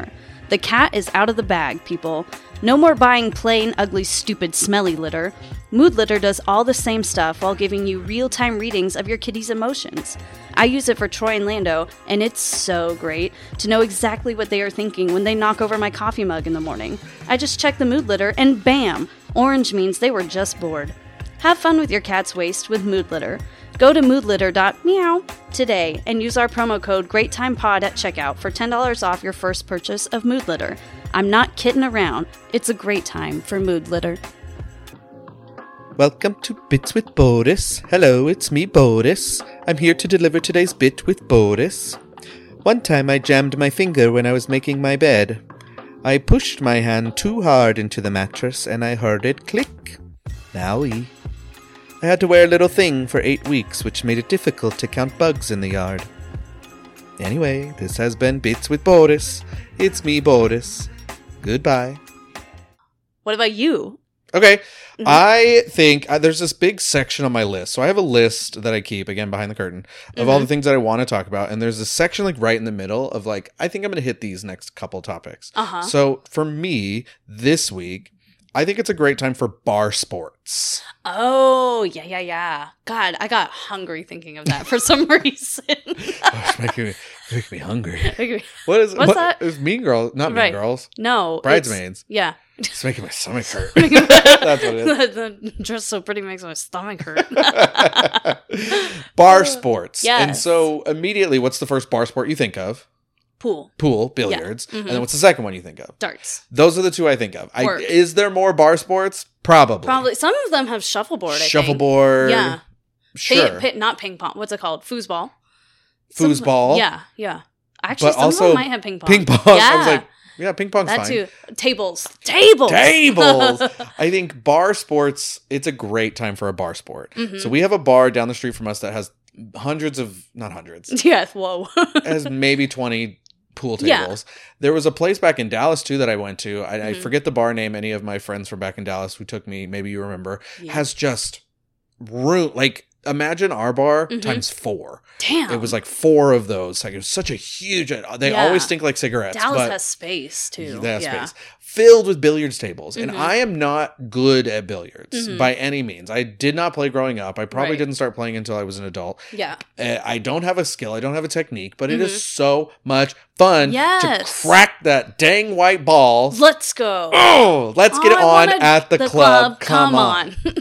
The cat is out of the bag, people. No more buying plain, ugly, stupid, smelly litter. Mood Litter does all the same stuff while giving you real-time readings of your kitty's emotions. I use it for Troy and Lando, and it's so great to know exactly what they are thinking when they knock over my coffee mug in the morning. I just check the Mood Litter, and bam! Orange means they were just bored. Have fun with your cat's waste with Mood Litter. Go to mood litter dot meow today and use our promo code GreatTimePod at checkout for ten dollars off your first purchase of Mood Litter. I'm not kidding around. It's a great time for Mood Litter. Welcome to Bits with Boris. Hello, it's me, Boris. I'm here to deliver today's bit with Boris. One time I jammed my finger when I was making my bed. I pushed my hand too hard into the mattress and I heard it click. Owie. I had to wear a little thing for eight weeks, which made it difficult to count bugs in the yard. Anyway, this has been Bits with Boris. It's me, Boris. Goodbye. What about you? Okay, mm-hmm. I think uh, there's this big section on my list. So I have a list that I keep, again, behind the curtain, of mm-hmm. all the things that I want to talk about. And there's a section like right in the middle of like, I think I'm going to hit these next couple topics. Uh-huh. So for me, this week, I think it's a great time for bar sports. Oh, yeah, yeah, yeah. God, I got hungry thinking of that for some reason. Oh, it's making me, making me hungry. Making me, what is what's what, that? It's Mean Girls, not right. Mean Girls. No. Bridesmaids. Yeah. It's making my stomach hurt. That's what it is. The dress so pretty makes my stomach hurt. Bar sports. Yes. And so immediately, what's the first bar sport you think of? Pool. Pool, billiards. Yeah. Mm-hmm. And then what's the second one you think of? Darts. Those are the two I think of. I, Work. is there more bar sports? Probably. Probably. Some of them have shuffleboard, I Shuffleboard. think. Yeah. Sure. Ping, ping, not ping pong. What's it called? Foosball. Foosball. Yeah, yeah. Actually, but some also of them might have ping pong. Ping pong. Yeah. I was like, yeah, ping pong's that fine. too. Tables. Tables. Tables. I think bar sports, it's a great time for a bar sport. Mm-hmm. So we have a bar down the street from us that has hundreds of, not hundreds. Yes, whoa. has maybe twenty pool tables. Yeah. There was a place back in Dallas too that I went to. I, mm-hmm. I forget the bar name. Any of my friends from back in Dallas who took me, maybe you remember, yeah. has just room. Like imagine our bar mm-hmm. times four. Damn. It was like four of those. Like it was such a huge. They yeah. always stink like cigarettes. Dallas but has space too. They have yeah. space filled with billiards tables, mm-hmm. and I am not good at billiards mm-hmm. by any means. I did not play growing up. I probably right. didn't start playing until I was an adult. Yeah. Uh, I don't have a skill. I don't have a technique, but mm-hmm. it is so much fun yes. to crack that dang white ball. Let's go. Oh, let's get oh, it on at the, the club. club. Come, Come on. on.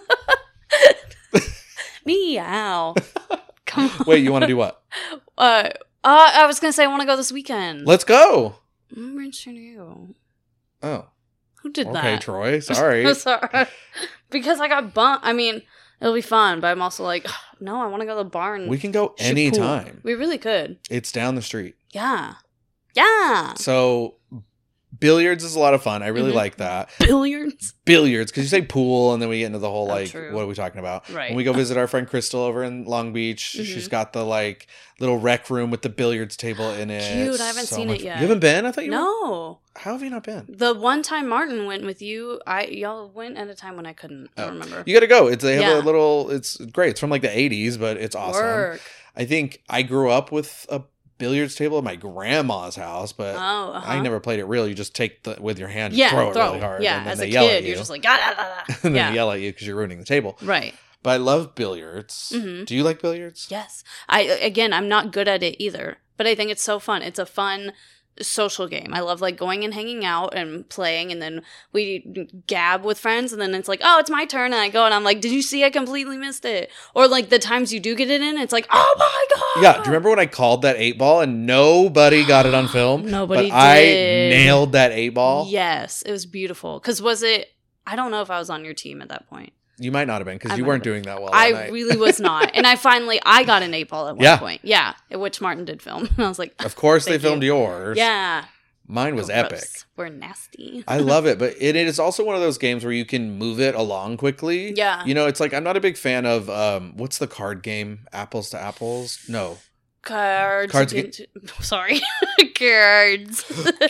Meow. Come on. Wait, you want to do what? Uh, uh, I was going to say I want to go this weekend. Let's go. I'm reaching you. Oh. Who did okay, that? Okay, Troy. Sorry. I'm sorry. Because I got bumped. I mean, it'll be fun, but I'm also like, no, I want to go to the bar and we can go anytime. We really could. It's down the street. Yeah. Yeah. So billiards is a lot of fun. I really mm-hmm. like that. Billiards? Billiards, because you say pool, and then we get into the whole, oh, like, true. What are we talking about? Right. When we go visit our friend Crystal over in Long Beach, mm-hmm. she's got the, like, little rec room with the billiards table in it. Cute. I haven't so seen much... it yet. You haven't been? I thought you No. Were... How have you not been? The one time Martin went with you, I y'all went at a time when I couldn't. I don't oh. remember. You got to go. It's They have yeah. a little... It's great. It's from, like, the eighties, but it's awesome. Work. I think I grew up with a billiards table at my grandma's house, but oh, uh-huh. I never played it real. You just take the with your hand and yeah, throw it throw. really hard. Yeah, and then as they a yell kid, at you. you're just like, ah, ah, ah, ah. and then yeah. they yell at you because you're ruining the table. Right. But I love billiards. Mm-hmm. Do you like billiards? Yes. I again, I'm not good at it either, but I think it's so fun. It's a fun social game. I love like going and hanging out and playing, and then we gab with friends, and then it's like, oh, it's my turn, and I go and I'm like, did you see I completely missed it? Or like the times you do get it in, it's like, oh my god. Yeah, do you remember when I called that eight ball and nobody got it on film? Nobody but did. I nailed that eight ball. Yes, it was beautiful. Because was it, I don't know if I was on your team at that point. You might not have been because you might weren't have doing that well. I night. really was not. And I finally, I got an eight ball at one yeah. point. Yeah. Which Martin did film. And I was like, of course they filmed you. yours. Yeah. Mine was Gross. epic. We're nasty. I love it, but it, it is also one of those games where you can move it along quickly. Yeah. You know, it's like, I'm not a big fan of, um, what's the card game? Apples to Apples? No. Cards. Cards against, Sorry. Cards.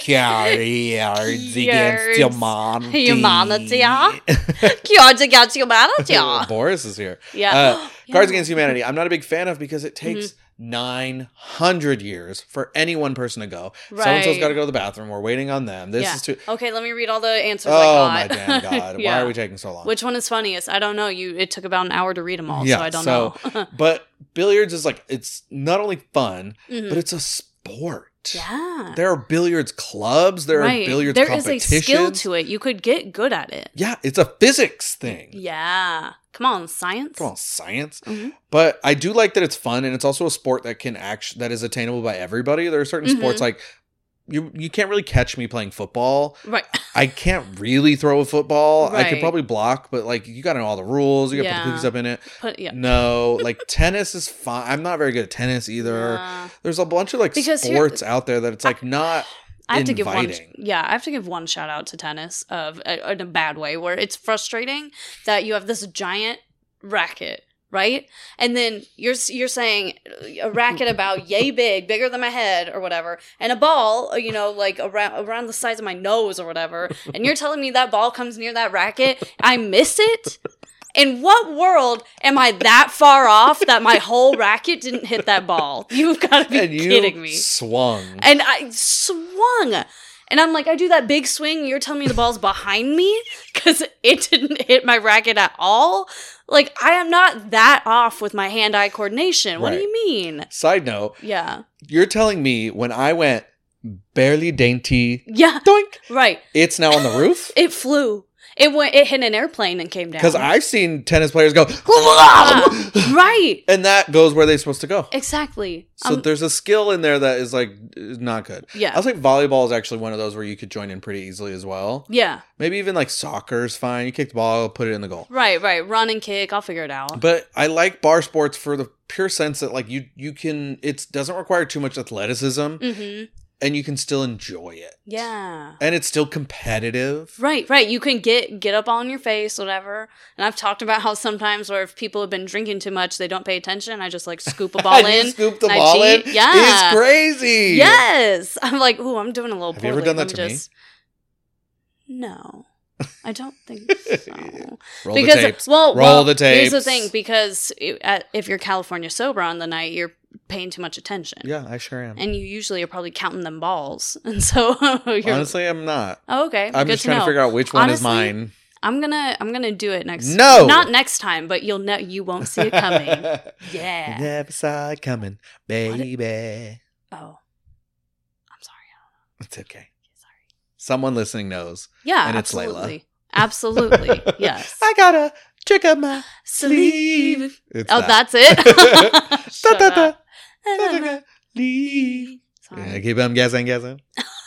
Cards against humanity. Humanity. Cards against humanity. Boris is here. Yeah. Uh, yeah. Cards Against Humanity. I'm not a big fan of because it takes nine hundred years for any one person to go. Right. So-and-so's got to go to the bathroom. We're waiting on them. This yeah. is too... Okay, let me read all the answers Oh, I my got. damn God. yeah. Why are we taking so long? Which one is funniest? I don't know. You It took about an hour to read them all, yeah, so I don't so, know. But billiards is like, it's not only fun, Mhm. but it's a sport. Yeah. There are billiards clubs. There right. are billiards there competitions. There is a skill to it. You could get good at it. Yeah, it's a physics thing. Yeah. Come on, science. Come on, science. Mhm. But I do like that it's fun, and it's also a sport that can act that is attainable by everybody. There are certain Mhm. sports like you you can't really catch me playing football. Right. I can't really throw a football. I could Right. probably block, but like you got to know all the rules. You got to Yeah. put the cookies up in it. Put, yeah. No, like tennis is fine. I'm not very good at tennis either. Yeah. There's a bunch of like Because here- sports out there that it's like not I have to give one. inviting. Yeah, I have to give one shout out to tennis of uh, in a bad way, where it's frustrating that you have this giant racket, right? And then you're you're saying a racket about yay big, bigger than my head or whatever, and a ball, you know, like around around the size of my nose or whatever. And you're telling me that ball comes near that racket, I miss it. In what world am I that far off that my whole racket didn't hit that ball? You've got to be And you kidding me. swung. And I swung. And I'm like, I do that big swing. You're telling me the ball's behind me because it didn't hit my racket at all? Like, I am not that off with my hand-eye coordination. What Right. do you mean? Side note, Yeah. you're telling me when I went barely dainty, Yeah. doink, Right. it's now on the roof? It flew. It went. It hit an airplane and came down. Because I've seen tennis players go, Ah, right. and that goes where they're supposed to go. Exactly. So Um, there's a skill in there that is like is not good. Yeah. I was like volleyball is actually one of those where you could join in pretty easily as well. yeah. Maybe even like soccer's fine. You kick the ball, put it in the goal. Right. Right. Run and kick. I'll figure it out. But I like bar sports for the pure sense that like you you can it doesn't require too much athleticism Mm-hmm. and you can still enjoy it. Yeah. And it's still competitive. Right, right. You can get get up on your face, whatever. And I've talked about how sometimes where if people have been drinking too much, they don't pay attention. I just like scoop a ball And you in. scoop the and I ball in. cheat. Yeah. It's crazy. Yes. I'm like, ooh, I'm doing a little Have poorly. you ever done that Let to me? just... No. I don't think so. Roll because the tapes. well, Roll well, the tapes. here's the thing: because it, at, if you're California sober on the night, you're paying too much attention. Yeah, I sure am. And you usually are probably counting them balls, and so you're. Honestly, I'm not. Oh, okay. I'm Good just to trying know. to figure out which one Honestly, is mine. I'm gonna I'm gonna do it next. No! not next time, but you'll know you won't see it coming. Yeah. Never saw it coming, baby. Oh, I'm sorry. It's okay. Sorry. Someone listening knows. Yeah, And it's Layla. absolutely, absolutely. Yes. I got a trick up my Sleeve. sleeve. It's Oh, that. that's it. Da, Shut da, up. da, da, da, da, leave. Sorry. Yeah, keep on guessing, guessing.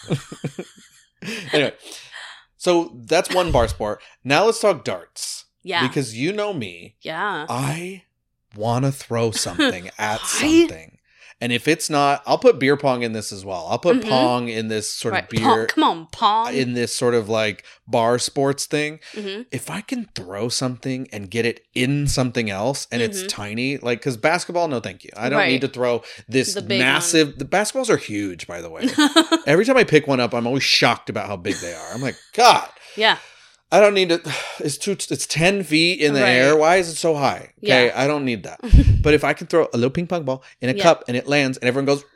Anyway, so that's one bar sport. Now let's talk darts. Yeah. Because you know me, yeah. I want to throw something at Right? something. And if it's not, I'll put beer pong in this as well. I'll put Mhm. pong in this sort Right. of beer, Pong. Come on, pong. in this sort of like bar sports thing. hmm If I can throw something and get it in something else and it's Mhm. tiny, like, because basketball, no thank you. I don't Right. need to throw this The big massive, the basketballs are huge, by the way. Every time I pick one up, I'm always shocked about how big they are. I'm like, God, yeah. I don't need to. It's too. It's ten feet in the Right. air. Why is it so high? Okay, Yeah. I don't need that. But if I can throw a little ping pong ball in a Yeah. cup and it lands and everyone goes,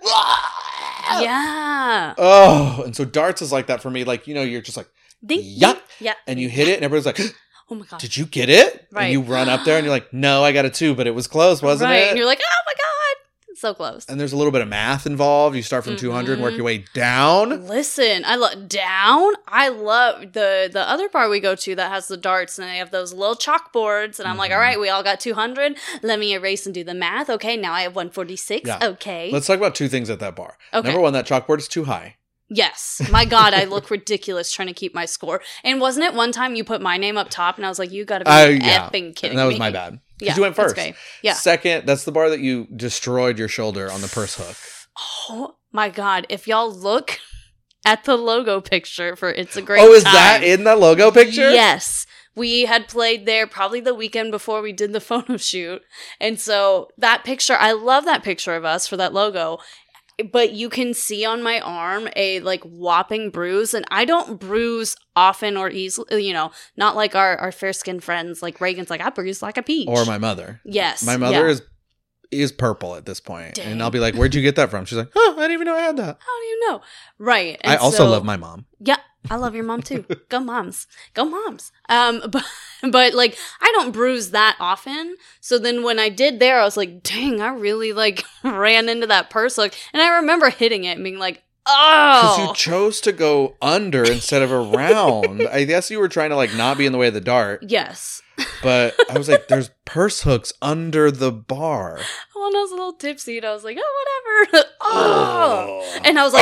Yeah. oh, and so darts is like that for me. Like, you know, you're just like, Ding, yeah, ding. Yeah. and you hit it and everyone's like, Oh my god. did you get it? Right. And you run up there and you're like, no, I got it too, but it was close, wasn't right. it? And you're like, oh my god. So close. And there's a little bit of math involved. You start from two hundred and work Mhm. your way down. Listen, I love down. I love the the other bar we go to that has the darts and they have those little chalkboards. And I'm like, Mhm. all right, we all got two hundred. Let me erase and do the math. Okay, now I have one forty-six. Yeah. Okay. Let's talk about two things at that bar. Okay. Number one, that chalkboard is too high. Yes. My God, I look ridiculous trying to keep my score. And wasn't it one time you put my name up top and I was like, you got to be Uh, yeah. effing kidding And that was me. my bad. Because Yeah, you went that's first. great. Yeah. Second, that's the bar that you destroyed your shoulder on the purse hook. Oh my God. If y'all look at the logo picture for It's a Great Oh, is Time. that in the logo picture? Yes. We had played there probably the weekend before we did the photo shoot. And so that picture, I love that picture of us for that logo. But you can see on my arm a like whopping bruise. And I don't bruise often or easily, you know, not like our, our fair skinned friends. Like Reagan's like, I bruise like a peach. Or my mother. Yes. My mother yeah. is is purple at this point. Dang. And I'll be like, where'd you get that from? She's like, oh, I didn't even know I had that. How do you know? Right. And I also so, love my mom. Yeah, I love your mom too. Go moms. Go moms. Um, but, but like, I don't bruise that often. So then when I did there, I was like, dang, I really like ran into that purse. Like, and I remember hitting it and being like, Because oh. you chose to go under instead of around. I guess you were trying to like not be in the way of the dart. Yes. But I was like, there's purse hooks under the bar. When I was a little tipsy, and I was like, oh, whatever. Oh. Oh. And I was like,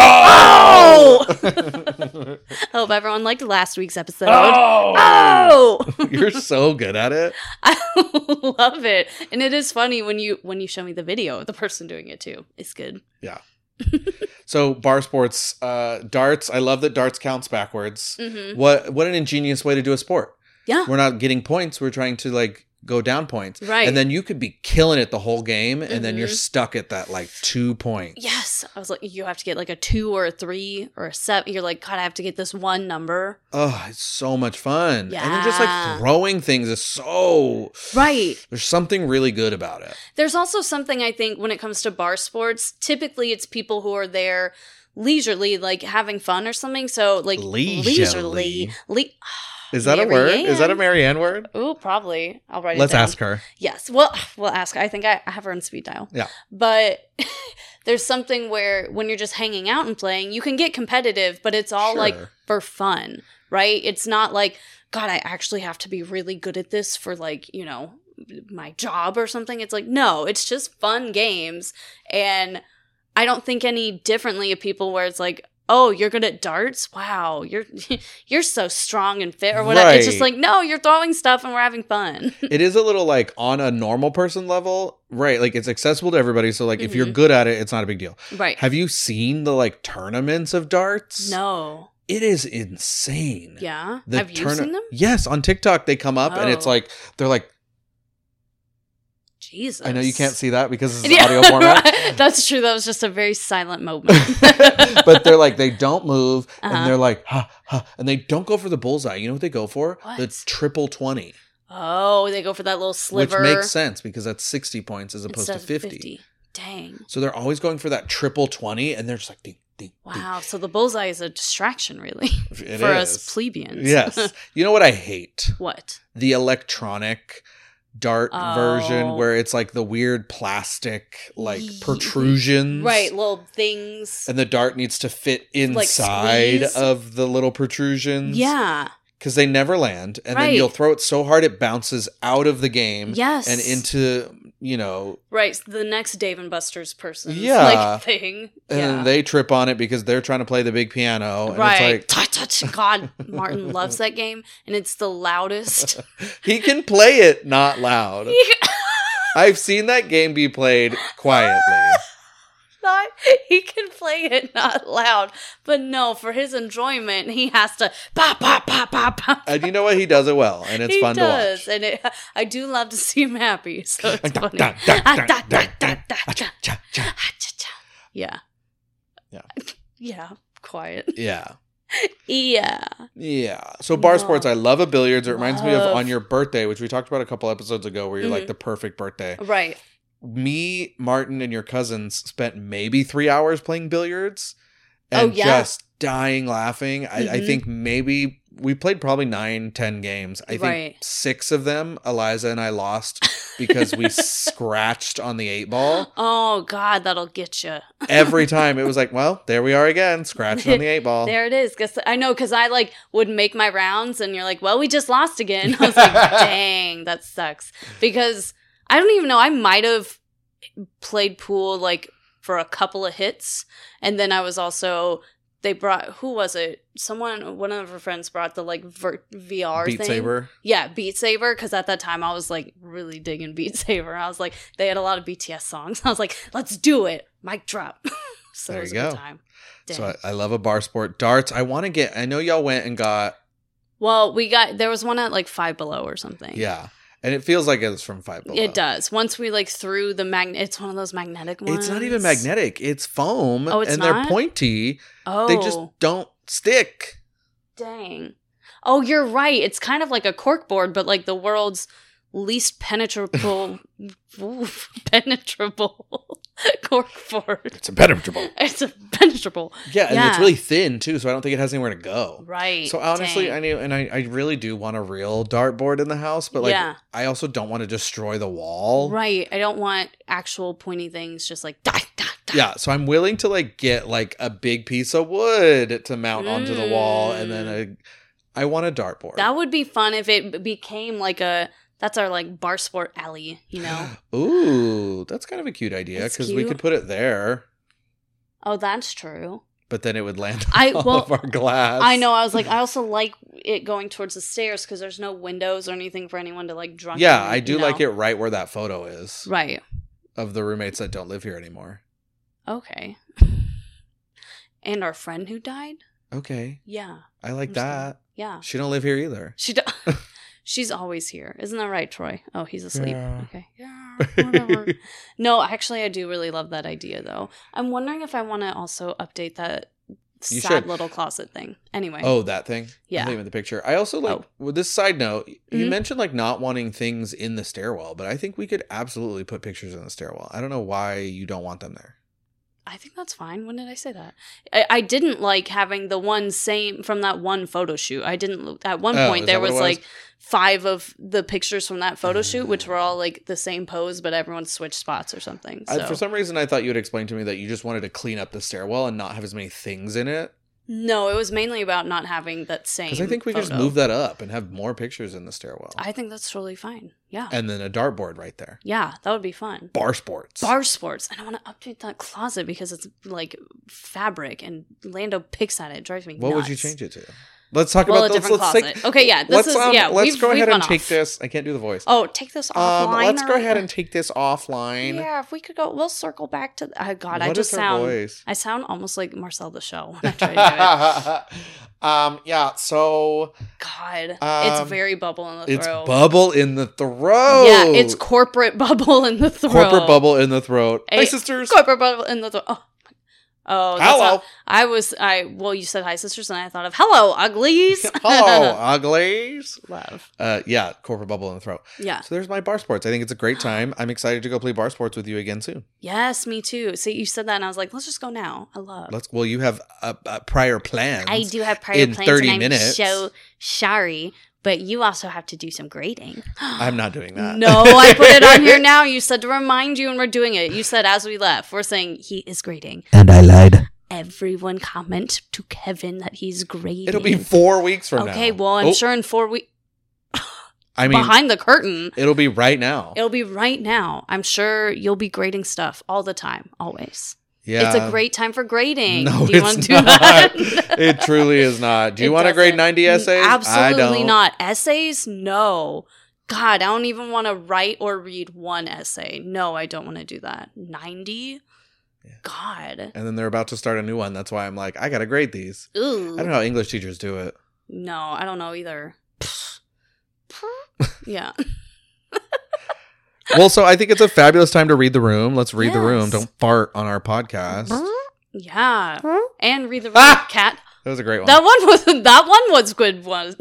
Oh. oh. I hope everyone liked last week's episode. Oh. Oh. You're so good at it. I love it. And it is funny when you when you show me the video of the person doing it too. It's good. Yeah. So bar sports, uh, darts. I love that darts counts backwards. Mm-hmm. What what an ingenious way to do a sport. Yeah. We're not getting points. We're trying to like go down points. Right. And then you could be killing it the whole game, and mm-hmm. then you're Mhm. stuck at that like two points. Yes. I was like, you have to get like a two or a three or a seven. You're like, God, I have to get this one number. Oh, it's so much fun. Yeah. And then just like throwing things is so... Right. There's something really good about it. There's also something, I think, when it comes to bar sports, typically it's people who are there leisurely, like having fun or something. So like Leisurely. leisurely. Le- Is that a word? Marianne. Is that a Marianne word? Oh, probably. I'll write Let's it down. ask her. Yes. Well, we'll ask her. I think I, I have her on speed dial. Yeah. But there's something where when you're just hanging out and playing, you can get competitive, but it's all Sure. like for fun, right? It's not like, God, I actually have to be really good at this for like, you know, my job or something. It's like, no, it's just fun games. And I don't think any differently of people where it's like, oh, you're good at darts? Wow, you're you're so strong and fit or whatever. It's just Right. like, no, you're throwing stuff and we're having fun. It is a little like on a normal person level, right? Like it's accessible to everybody. So like if you're Mhm. good at it, it's not a big deal. Right. Have you seen the like tournaments of darts? No. It is insane. Yeah. The Have you tourna- seen them? Yes, on TikTok they come up and it's Oh. like they're like, Jesus. I know you can't see that because it's Yeah, audio format. right. That's true. That was just a very silent moment. But they're like, they don't move Uh-huh. and they're like, ha, ha, and they don't go for the bullseye. You know what they go for? What? The triple twenty, Oh, they go for that little sliver. which makes sense because that's sixty points as opposed instead to of fifty. Dang. So they're always going for that triple twenty and they're just like, ding, ding, ding. Wow. So the bullseye is a distraction, really, It for is. us plebeians. Yes. You know what I hate? What? The electronic dart Oh. version where it's like the weird plastic like Ye- protrusions. Right. Little things. And the dart needs to fit Like inside squeeze? of the little protrusions. Yeah. Because they never land. And then Right. you'll throw it so hard it bounces out of the game. Yes. And into, you know, Right. The next Dave and Buster's person. Yeah. Like thing. and yeah. then they trip on it because they're trying to play the big piano. And Right. it's touch, touch. God, Martin loves that game. And it's the loudest. like, he can play it not loud. I've seen that game be played quietly. Not, he can play it not loud, but no, for his enjoyment, he has to pop, pop, pop, pop, pop. And you know what? He does it well. And it's he fun does, to watch. and it, I do love to see him happy. So it's Da, funny. da, da, Ah, da, da, da, da, da, da, da, ah, da. cha, cha, cha. Ah, cha, cha. Yeah. Yeah. Yeah. Quiet. Yeah. Yeah. Yeah. So bar No. sports, I love a billiards. It reminds me of Love. on your birthday, which we talked about a couple episodes ago, where you're like Mhm. the perfect birthday. Right. Me, Martin, and your cousins spent maybe three hours playing billiards Oh, and yeah. just dying laughing. I, I Mhm. think maybe we played probably nine, ten games. I think Right. six of them, Eliza and I lost because we scratched on the eight ball. Oh God, that'll get you. Every time it was like, well, there we are again, scratching on the eight ball. There it is. Cause I know, because I like would make my rounds, and you're like, "Well, we just lost again." I was like, "Dang, that sucks." Because I don't even know. I might have played pool like for a couple of hits, and then I was also they brought who was it? Someone, one of her friends brought the like ver- V R Beat thing. Saber. Yeah, Beat Saber. Because at that time I was like really digging Beat Saber. I was like, they had a lot of B T S songs. I was like, let's do it. Mic drop. So There it was you a go. good time. Dang. So I, I love a bar sport. Darts. I want to get. I know y'all went and got. Well, we got there was one at like Five Below or something. Yeah, and it feels like it's from Five Below. It does. Once we like threw the magnet, it's one of those magnetic ones. It's not even magnetic. It's foam. Oh, it's and not? they're pointy. Oh, They just don't stick. dang. Oh, you're right. It's kind of like a cork board, but like the world's least penetrable, oof, penetrable corkboard. It's impenetrable. It's impenetrable. Yeah, and Yeah. it's really thin too, so I don't think it has anywhere to go. Right. So honestly, Dang. I knew, and I, I really do want a real dartboard in the house, but like, Yeah. I also don't want to destroy the wall. Right. I don't want actual pointy things just like die, die, die. Yeah, so I'm willing to like get like a big piece of wood to mount onto the wall, and then a, I want a dartboard. That would be fun if it became like a, that's our like bar sport alley, you know? Ooh, that's kind of a cute idea It's because we cute. could put it there, Oh, that's true. but then it would land I- on all well, of our glass. I know. I was like, I also like it going towards the stairs because there's no windows or anything for anyone to like drunk. Yeah, in, I do you like know? it right where that photo is Right. of the roommates that don't live here anymore. Okay. And our friend who died? Okay, Yeah. I like I'm just that. Yeah. She don't live here either. She do- She's always here. Isn't that right, Troy? Oh, he's asleep. Yeah. Okay. Yeah, whatever. No, actually, I do really love that idea, though. I'm wondering if I want to also update that You sad should. little closet thing. Anyway. Oh, that thing? Yeah. I'm leaving the picture. I also like, Oh. with this side note, you Mhm. mentioned like not wanting things in the stairwell, but I think we could absolutely put pictures in the stairwell. I don't know why you don't want them there. I think that's fine. When did I say that? I, I didn't like having the one same from that one photo shoot. I didn't. At one Oh, point, is there that what was, it was? like five of the pictures from that photo shoot, which were all like the same pose, but everyone switched spots or something. So. I, for some reason, I thought you would explain to me that you just wanted to clean up the stairwell and not have as many things in it. No, it was mainly about not having that same. Because I think we could just photo. move that up and have more pictures in the stairwell. I think that's totally fine. Yeah. And then a dartboard right there. Yeah, that would be fun. Bar sports. Bar sports. And I want to update that closet because it's like fabric and Lando picks at it. It drives me What nuts. would you change it to? Let's talk Well, about a this. different Let's closet. take, Okay, yeah. This let's, is, um, yeah. let's we've, go we've ahead and gone take off. this. I can't do the voice. Oh, take this um, offline. let's go or- ahead and take this offline. Yeah, if we could go, we'll circle back to. Oh God, I What just is her sound. voice? I sound almost like Marcel the Show when I try to do it. um, yeah, so God, Um, it's very bubble in the it's throat. bubble in the throat. Yeah, it's corporate bubble in the throat. corporate bubble in the throat. Hey, Hi, sisters. Corporate bubble in the throat. Oh, oh that's Hello. not- I was. I well, you said hi, sisters, and I thought of hello, uglies. Hello, uglies. Love. Uh, yeah, corporate bubble in the throat. Yeah. So there's my bar sports. I think it's a great time. I'm excited to go play bar sports with you again soon. Yes, me too. See, you said that, and I was like, let's just go now. I love. Let's. Well, you have a, a prior plans. I do have prior in plans, thirty and I'm minutes. so sorry. But you also have to do some grading. I'm not doing that. No, I put it on here now. You said to remind you, and we're doing it. You said as we left, we're saying he is grading. And I lied. Everyone comment to Kevin that he's grading. It'll be four weeks from now. okay. Well, I'm Oh, sure in four weeks I mean, behind the curtain, it'll be right now. it'll be right now. I'm sure you'll be grading stuff all the time, always. Yeah. It's a great time for grading. No, do you it's want to do not. that? It truly is not. Do you It want to grade doesn't. ninety essays? Absolutely I don't. not. Essays? No. God, I don't even want to write or read one essay. No, I don't want to do that. ninety? Yeah. God. And then they're about to start a new one. That's why I'm like, I gotta grade these. Ooh. I don't know how English teachers do it. No, I don't know either. Yeah. Well, so I think it's a fabulous time to read the room. Let's read the room. Yes. Don't fart on our podcast. Yeah. And read the Ah! cat. That was a great one. That one was that one was good one.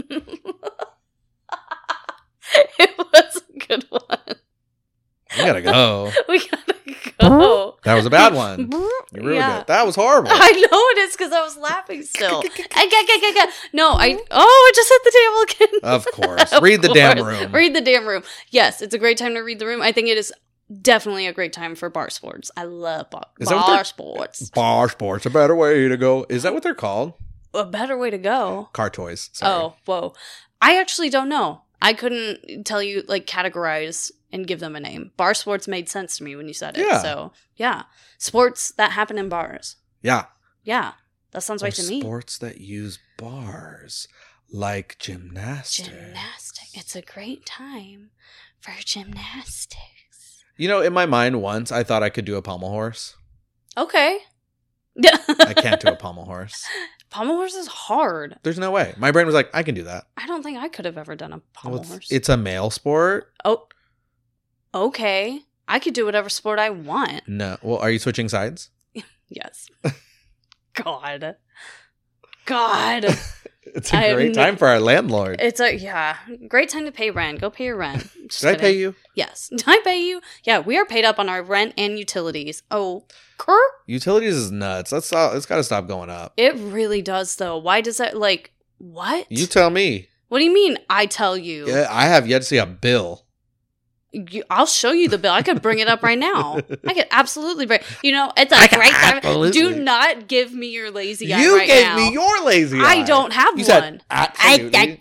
It was a good one. We gotta go. We gotta go. That was a bad one. You ruined Yeah. it. That was horrible. I know it is because I was laughing still. I, ga- ga- ga- ga. No, I. Oh, I just hit the table again. Of course. Of Read the damn course. room. Read the damn room. Yes, it's a great time to read the room. I think it is definitely a great time for bar sports. I love bar, Is that what bar they're- sports. Bar sports, a better way to go. Is that what they're called? A better way to go. Car toys. Sorry. Oh, whoa. I actually don't know. I couldn't tell you, like, categorize and give them a name. Bar sports made sense to me when you said it. Yeah. So, yeah. Sports that happen in bars. Yeah. Yeah. That sounds Or right to me. sports that use bars, like gymnastics. Gymnastic. It's a great time for gymnastics. You know, in my mind once, I thought I could do a pommel horse. Okay. I can't do a pommel horse. Pommel horse is hard. There's no way. My brain was like, I can do that. I don't think I could have ever done a pommel Well, it's, horse. it's a male sport. Oh, okay. I could do whatever sport I want. No. Well, are you switching sides? Yes. God. God. It's a I- great time for our landlord. It's a yeah, great time to pay rent. Go pay your rent. Just Did I pay kidding. you? Yes. Did I pay you? Yeah, we are paid up on our rent and utilities. Oh, cur? Utilities is nuts. Let's stop, it's got to stop going up. It really does though. Why does that like what? You tell me. What do you mean? I tell you. Yeah, I have yet to see a bill. You- I'll show you the bill. I could bring it up right now. I could absolutely bring. You know, it's a I could great time. absolutely. Do not give me your lazy eye You right gave now. me your lazy eye. I don't have You one. said absolutely.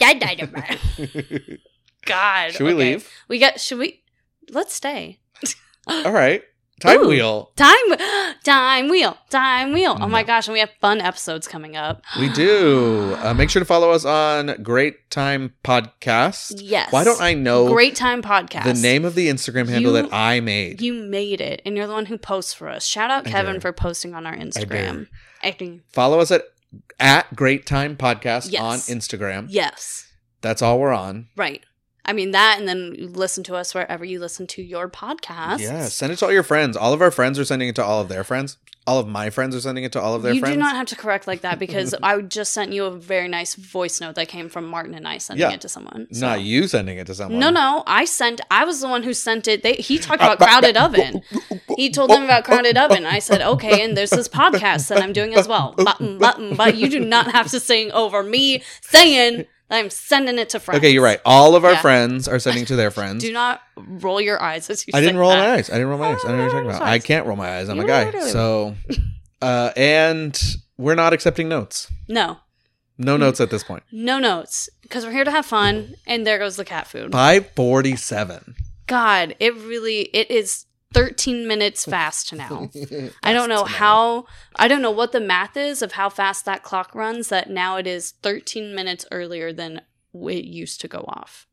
God. Should we okay. leave? We got. Should we? Let's stay. All right. Time Ooh. wheel. Time, time wheel, time wheel. Oh my No. gosh, and we have fun episodes coming up. We do. Uh, make sure to follow us on Great Time Podcast. Yes. Why don't I know Great Time Podcast. the name of the Instagram handle You- that I made? You made it, and you're the one who posts for us. Shout out I Kevin dare. for posting on our Instagram. Acting. Follow us at at Great Time Podcast Yes. on Instagram. Yes. That's all we're on. Right. I mean that, and then you listen to us wherever you listen to your podcasts. Yeah, send it to all your friends. All of our friends are sending it to all of their friends. All of my friends are sending it to all of their you friends. do not have to correct like that because I just sent you a very nice voice note that came from Martin and I sending Yeah. it to someone. so. Not you sending it to someone. No, no, I sent. I was the one who sent it. They, he talked about Crowded Oven. He told them about Crowded Oven. I said, okay, and there's this podcast that I'm doing as well. Button, button, but you do not have to sing over me saying that I'm sending it to friends. Okay, you're right. All of our Yeah. friends are sending to their friends. Do not roll your eyes as you. I didn't say roll that. my eyes. I didn't roll my eyes. I don't know what you're talking about. I can't roll my eyes. I'm You a guy. literally- So, uh, and we're not accepting notes. No, No notes at this point. no notes because we're here to have fun. And there goes the cat food. five forty-seven. God, it really it is thirteen minutes fast now. I don't know how I don't know what the math is of how fast that clock runs that now it is thirteen minutes earlier than it used to go off.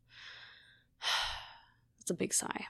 It's a big sigh.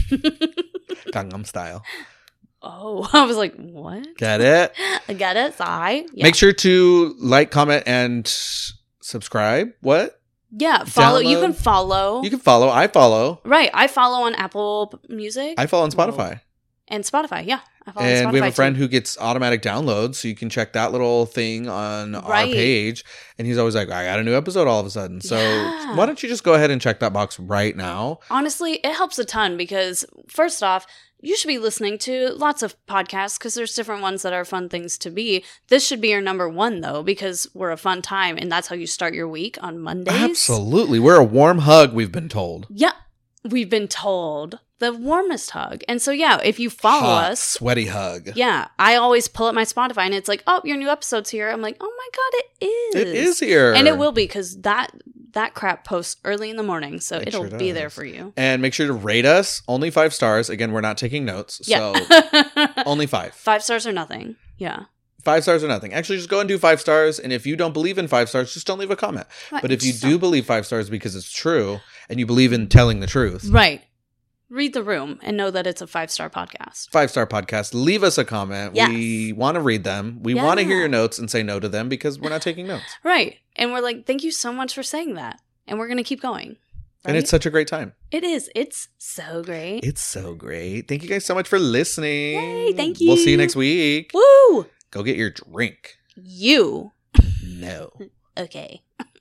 Gangnam Style. Oh, I was like, what? Get it? I got it. Sigh. Yeah. Make sure to like, comment, and subscribe. What? yeah, follow. You download. can follow. You can follow. I follow. right. I follow on Apple Music I follow on Spotify. and Spotify. Yeah. I follow on And we have Spotify a friend too. who gets automatic downloads, so you can check that little thing on our Right. page. And he's always like, I got a new episode all of a sudden. So Yeah. why don't you just go ahead and check that box right now? Honestly, it helps a ton because first off, you should be listening to lots of podcasts because there's different ones that are fun things to be. This should be your number one though because we're a fun time and that's how you start your week on Mondays. Absolutely. We're a warm hug, we've been told. Yeah, we've been told the warmest hug. And so yeah, if you follow Hot, us, sweaty hug. yeah, I always pull up my Spotify and it's like, oh, your new episode's here. I'm like, oh my god, it is. It is here. and it will be because that that crap posts early in the morning, so It it'll sure be there does. for you. And make sure to rate us. Only five stars. Again, we're not taking notes. So Yeah. only five. Five stars or nothing. Yeah. Five stars or nothing. Actually, just go and do five stars. And if you don't believe in five stars, just don't leave a comment. Right, But if you just do believe five stars because it's true and you believe in telling the truth, Right. Read the room and know that it's a five star podcast. five star podcast, leave us a comment. Yes. We want to read them. We want to hear Yeah. your notes and say no to them because we're not taking notes. Right. And we're like, thank you so much for saying that. And we're going to keep going. And Right? it's such a great time. It is. It's so great. It's so great. Thank you guys so much for listening. Yay, thank We'll see you you. next week. Woo! Go get your drink. You. No. Okay.